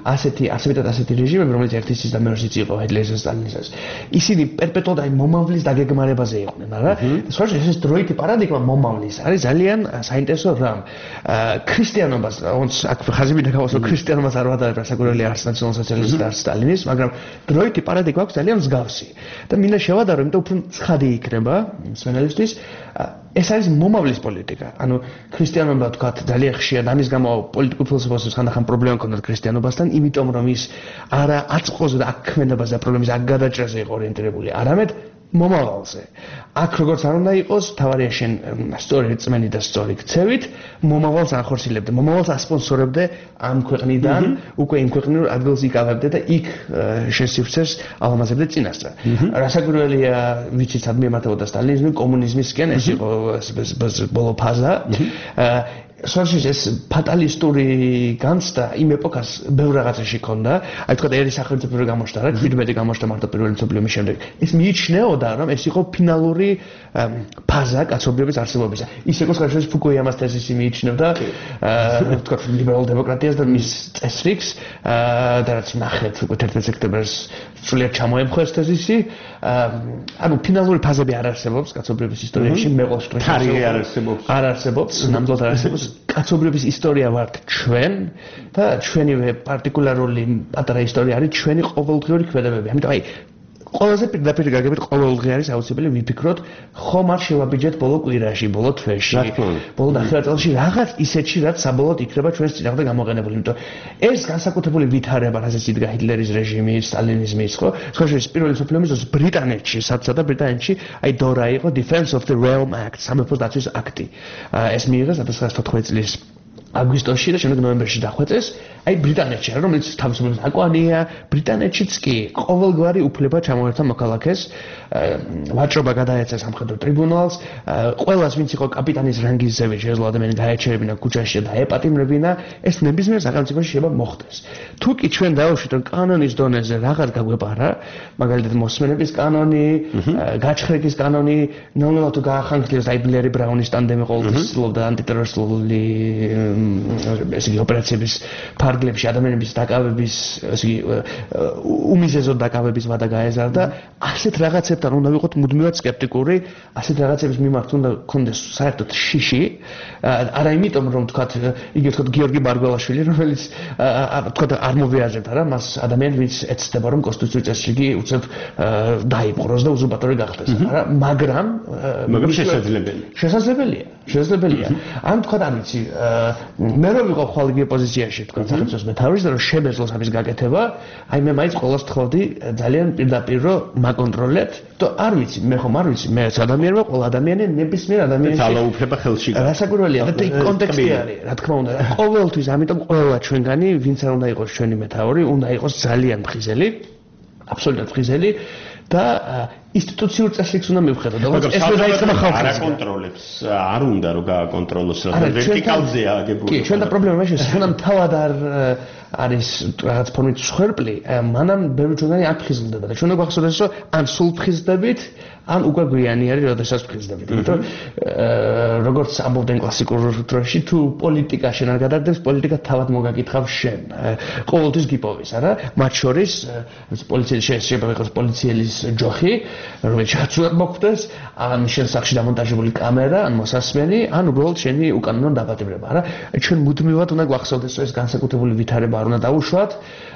ასეთი რეჟიმები, რომელიც ერთისთვის და მეორესაც იყო ჰიტლერის და სტალინისას. ისინი პერპეტუალურად აი მომავლის დაგეგმარებაზე იყვნენ, არა? სხვა ეს დროითი პარადიგმა მომავლის არის ძალიან საინტერესო რამ. ქრისტიანობას,ոնც აქ ხაზები დაგავას, რომ ქრისტიანობას არ ვადარებ, საკურველი არც ნაციონალ-სოციალისტი და არც სტალინის, მაგრამ დროითი პარადიგმა აქვს ძალიან მსგავსი. და მინდა შევადარო, იმიტომ უფრო ცხადი იქნება მსმენელისთვის. ეს არის მომავლის პოლიტიკა. ანუ ქრისტიანობა თქვათ ძალიან ხშირად ამის გამო პოლიტიკურ ფილოსოფიას ხანდახან პრობლემა ჰქონდათ ქრისტიანობასთან, იმიტომ რომ ის არა აწყოზე და აქმედებაზე და პრობლემის აქ გადაჭრაზე იყო ორიენტირებული, არამედ მომავალზე. აქ როგორც არ უნდა იყოს, თავარია შენ სწორი რწმენით და სწორი ქცევით, მომავალს ახორციელებდე, მომავალს ასპონსორებდე ამ ქვეყნიდან, უკვე იმ ქვეყნურ ადგილს იკავებდე და იქ შენ სივრცეს ალამაზებდე წინასწარ. რასაკვირველია, ვიცით, სად მიემართებოდა სტალინიზმი, კომუნიზმისკენ, ეს იყო ბოლო ფაზა. სოციალიზმის ეს ფატალისტური განცდა იმ ეპოქას ბევრ რაღაცაში ჰქონდა. აი თქვა ერის სახელმწიფო გამოჩნდა რა, გვირაბედი გამოჩნდა მარტო პირველი მსოფლიო ომის შემდეგ. ეს მიიჩნეოდა, რომ ეს იყო ფინალური ფაზა კაცობრიობის არსებობისა. ისე როგორც ხარშეს ფუკუიამას თეზისი მიიჩნევდა, თქვა ლიბერალ დემოკრატიას და მის წესრიგს, და რაც ნახეთ უკვე 11 სექტემბერს სულიერ ჩამოემხეს თეზისი. ანუ ფინალური ფაზები არ არსებობს კაცობრიობის ისტორიაში, მე ყოველ შემთხვევაში თარიღი არ არსებობს. არ არსებობს, ნამდვილად არ არსებობს. კაცობრიობის ისტორია ვართ ჩვენ და ჩვენივე პარტიკულარული პატარა ისტორია არის ჩვენი ყოველდღიური ქმედებები. ამიტომ აი ყველაზე პირდაპირ გაგებით ყოველდღე არის აუცილებელი ვიფიქროთ, ხომ არ შევაბიჯეთ ბოლო კვირაში, ბოლო თვეში, ბოლო 10 წელში რაღაც ისეთში, რაც საბოლოოდ იქნება ჩვენს წინააღმდეგ გამოყენებული. იმიტომ ეს განსაკუთრებული ვითარება, რასაც იდგა ჰიტლერის რეჟიმის, სტალინიზმის, ხო? სხვაშორის პირველი მსოფლიო ომის დროს ბრიტანეთში, საბჭოთა ბრიტანეთში, აი დორა იყო Defense of the Realm Act, სამეფოს დაცვის აქტი. ეს მიიღეს 1914 წლის აგვისტოში და შემდეგ ნოემბერში დახვეწეს. აი ბრიტანეთში, რომელიც თავისუფლების აკვანია, ბრიტანეთშიც კი ყოველგვარი უფლება ჩამოერთვა მოქალაქეს, ვაჭრობა გადაეცა სამხედრო ტრიბუნალს, ყველას ვინც იყო კაპიტანის რანგის ზევი შეეძლო ადამიანი გაეჩერებინა ქუჩაში და ეპატიმრებინა, ეს ნებისმიერ სახელმწიფოში შეიძლება მოხდეს. თუ კი ჩვენ დავუშვით რომ კანონის დონეზე რაღაც გაგვეპარა, მაგალითად მოსმენების კანონი, გაჩხრეკის კანონი, ნელ-ნელა თუ გაახანგრძლივეს აი ბლერი ბრაუნის ტანდემი ყოველთვის ცდილობდა ანტიტერორისტული ესე იგი ოპერაციების ფარგლებში ადამიანების დაკავების, ესე იგი უმიზეზოდ დაკავების ვადა გაეზარდა. ასეთ რაღაცებთან უნდა ვიყოთ მუდმივად სკეპტიკური, ასეთ რაღაცების მიმართ უნდა გქონდეს საერთოდ შიში, არა იმიტომ რომ თქვათ, იგივე თქვათ გიორგი ბარგველაშვილი, რომელიც თქვათ არ მოვიაზრებთ არა, მას ადამიანი ვინც ეცდება რომ კონსტიტუციური წესრიგი უცებ დაიპყროს და უზურპატორი გახდეს, არა, მაგრამ შესაძლებელია. ან თქვათ არ ვიცი, მე რომ ვიყო ხვალ იგივე პოზიციაში, თქვათ სახელმწიფოს მეთაურის და რომ შემეძლოს ამის გაკეთება, აი მე მაინც ყოველს თხოვდი ძალიან პირდაპირ რომ მაკონტროლეთ და არ ვიცი, მე ხომ არ ვიცი, მე ადამიანი ვარ, ყველა ადამიანი ნებისმიერ ადამიანში ძალაუფლება ხელში გაქვს. რასაკვირველია და კონტექსტი არის, რა თქმა უნდა, ყოველთვის, ამიტომ ყველა ჩვენგანი, ვინც არ უნდა იყოს ჩვენი მეთაური, უნდა იყოს ძალიან მხიზელი, აბსოლუტურად მხიზელი და ინსტიტუციურ წესრიგს უნდა მივხედოთ. ეს ვერ დაიწყება ხალხს. არ აკონტროლებს, არ უნდა რომ გააკონტროლოს, რა ვერტიკალზეა აგებული. კი, ჩვენ და პრობლემა მაშინ, ჩვენ თავად არ არის რაღაც ფორმით სხერპლი, მანამ ბევრი ჩვენი არ ფხიზლდება და ჩვენ გვახსოვდეს რომ ან სულ ფხიზდებით, ან უკვე გვიანი არის, როდესაც ფხიზდებით. იმიტომ როგორც ამბობდნენ კლასიკურ დროში, თუ პოლიტიკა შენ არ გადაგდებს, პოლიტიკა თავად მოგაკითხავს შენ. ყოველთვის გიპოვის, არა? მათ შორის პოლიციის შეიძლება იყოს პოლიციელის ჯოხი, რომელიც ჩაცუად მოხვდეს, ან შენ სახში დამონტაჟებული კამერა, ან მოსასმენი, ან უბრალოდ შენი უკანონო დაბადებრება, არა? ჩვენ მუდმივად უნდა გვახსოვდეს, რომ ეს განსაკუთრებული ვითარება არ უნდა დაუშვათ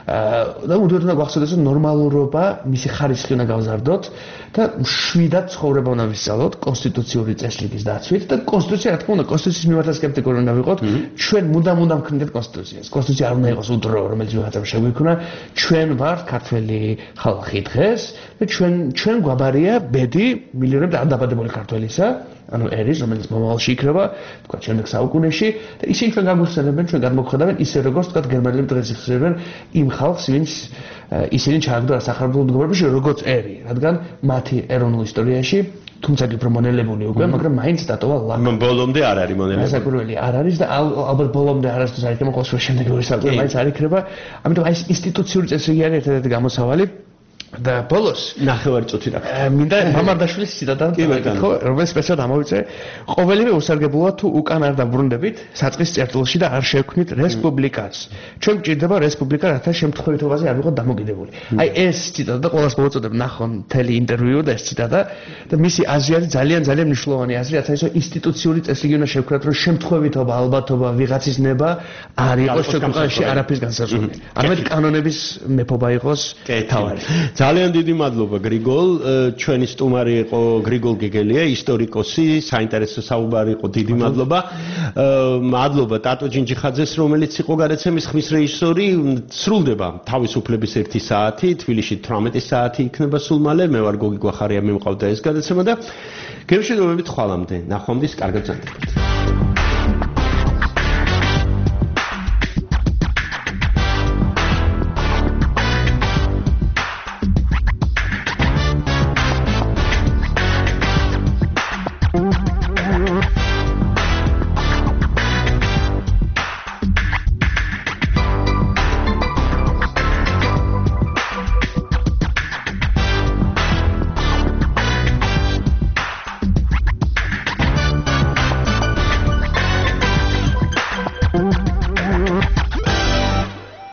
და მუდმივად უნდა გვახსოვდეს, რომ ნორმალურობა, მისი ხარისხი უნდა გავზარდოთ და შვიდად ცხოვრება უნდა ვისწავლოთ კონსტიტუციური წესრიგის დაცვით და კონსტიტუცია, რა თქმა უნდა, კონსტიტუციის მიმართ სკეპტიკური უნდა ვიყოთ. ჩვენ მუდამ ვქნით კონსტიტუციას. კონსტიტუცია არ უნდა იყოს უდრო, რომელიც ვიღაცამ შეგვიქმნა. ჩვენ ვართ ქართველი ხალხი დღეს და ჩვენ გვაბარია ბედი მილიონებზე არ დაბადებული ქართველისა, ანუ ერის, რომელიც მომავალში იქნება, თქვა შემდეგ საუკუნეში და ისინი ჩვენ გაგვიხსენებენ, ჩვენ გადმოგხედავენ ისე როგორც თქვა გერმანელები დღეს იხსენებენ იმ ხალხს, ვინც ისინი ჩააგდო სახარებულ მდგომარეობაში, როგორც ერი, რადგან მათი ეროვნულ ისტორიაში თუმცა უფრო მონელებული უკვე, მაგრამ მაინც დატოვა ლაკი. ბოლომდე არ არის მონელებული. გასაკვირველი არ არის და ალბათ ბოლომდე არასდროს არ იქნება, ყოველ შემდეგი ორი საუკუნე მაინც არ იქნება. ამიტომ აი ეს ინსტიტუციური წესრიგი არის ერთ-ერთი გამოსავალი. და ბოლოს ნახევარწუთი რა. მინდა მამარდაშვილის ციტატა გიკითხო, რომელიც სპეციალად ამოვიწე. ყოველივე უსარგებლოა თუ უკან არ დაბრუნდებით საწყის წერტილში და არ შევქმნით რესპუბლიკას. ჩვენ გვჭირდება რესპუბლიკა, რათა შემთხვევითობაზე არ ვიყოთ დამოკიდებული. აი ეს ციტატა და ყოველს მოვაწოდებ ნახონ მთელი ინტერვიუ და ეს ციტატა და მისი აზრი არის ძალიან მნიშვნელოვანი აზრი, რაც არის რომ ინსტიტუციური წესრიგი უნდა შევქმნათ, რომ შემთხვევითობა, ალბათობა, ვიღაცის ნება არ იყოს ქვეყანაში არაფრის განსაზღვრელი. არამედ კანონების მეფობა იყოს თავარი. ძალიან დიდი მადლობა გრიგოლ, ჩვენი სტუმარი იყო გრიგოლ გეგელია, ისტორიკოსი, საინტერესო საუბარი იყო, დიდი მადლობა. მადლობა ტატო ჯინჯიხაძეს, რომელიც იყო გადაცემის ხმის რეჟისორი. სრულდება თავისუფლების 1 საათი, თბილისში 18 საათი იქნება სულ მალე. მე ვარ გოგი გვახარია, მე მყავდა ეს გადაცემა და გემშვიდობებით ხვალამდე. ნახვამდის, კარგად ზამთრობთ.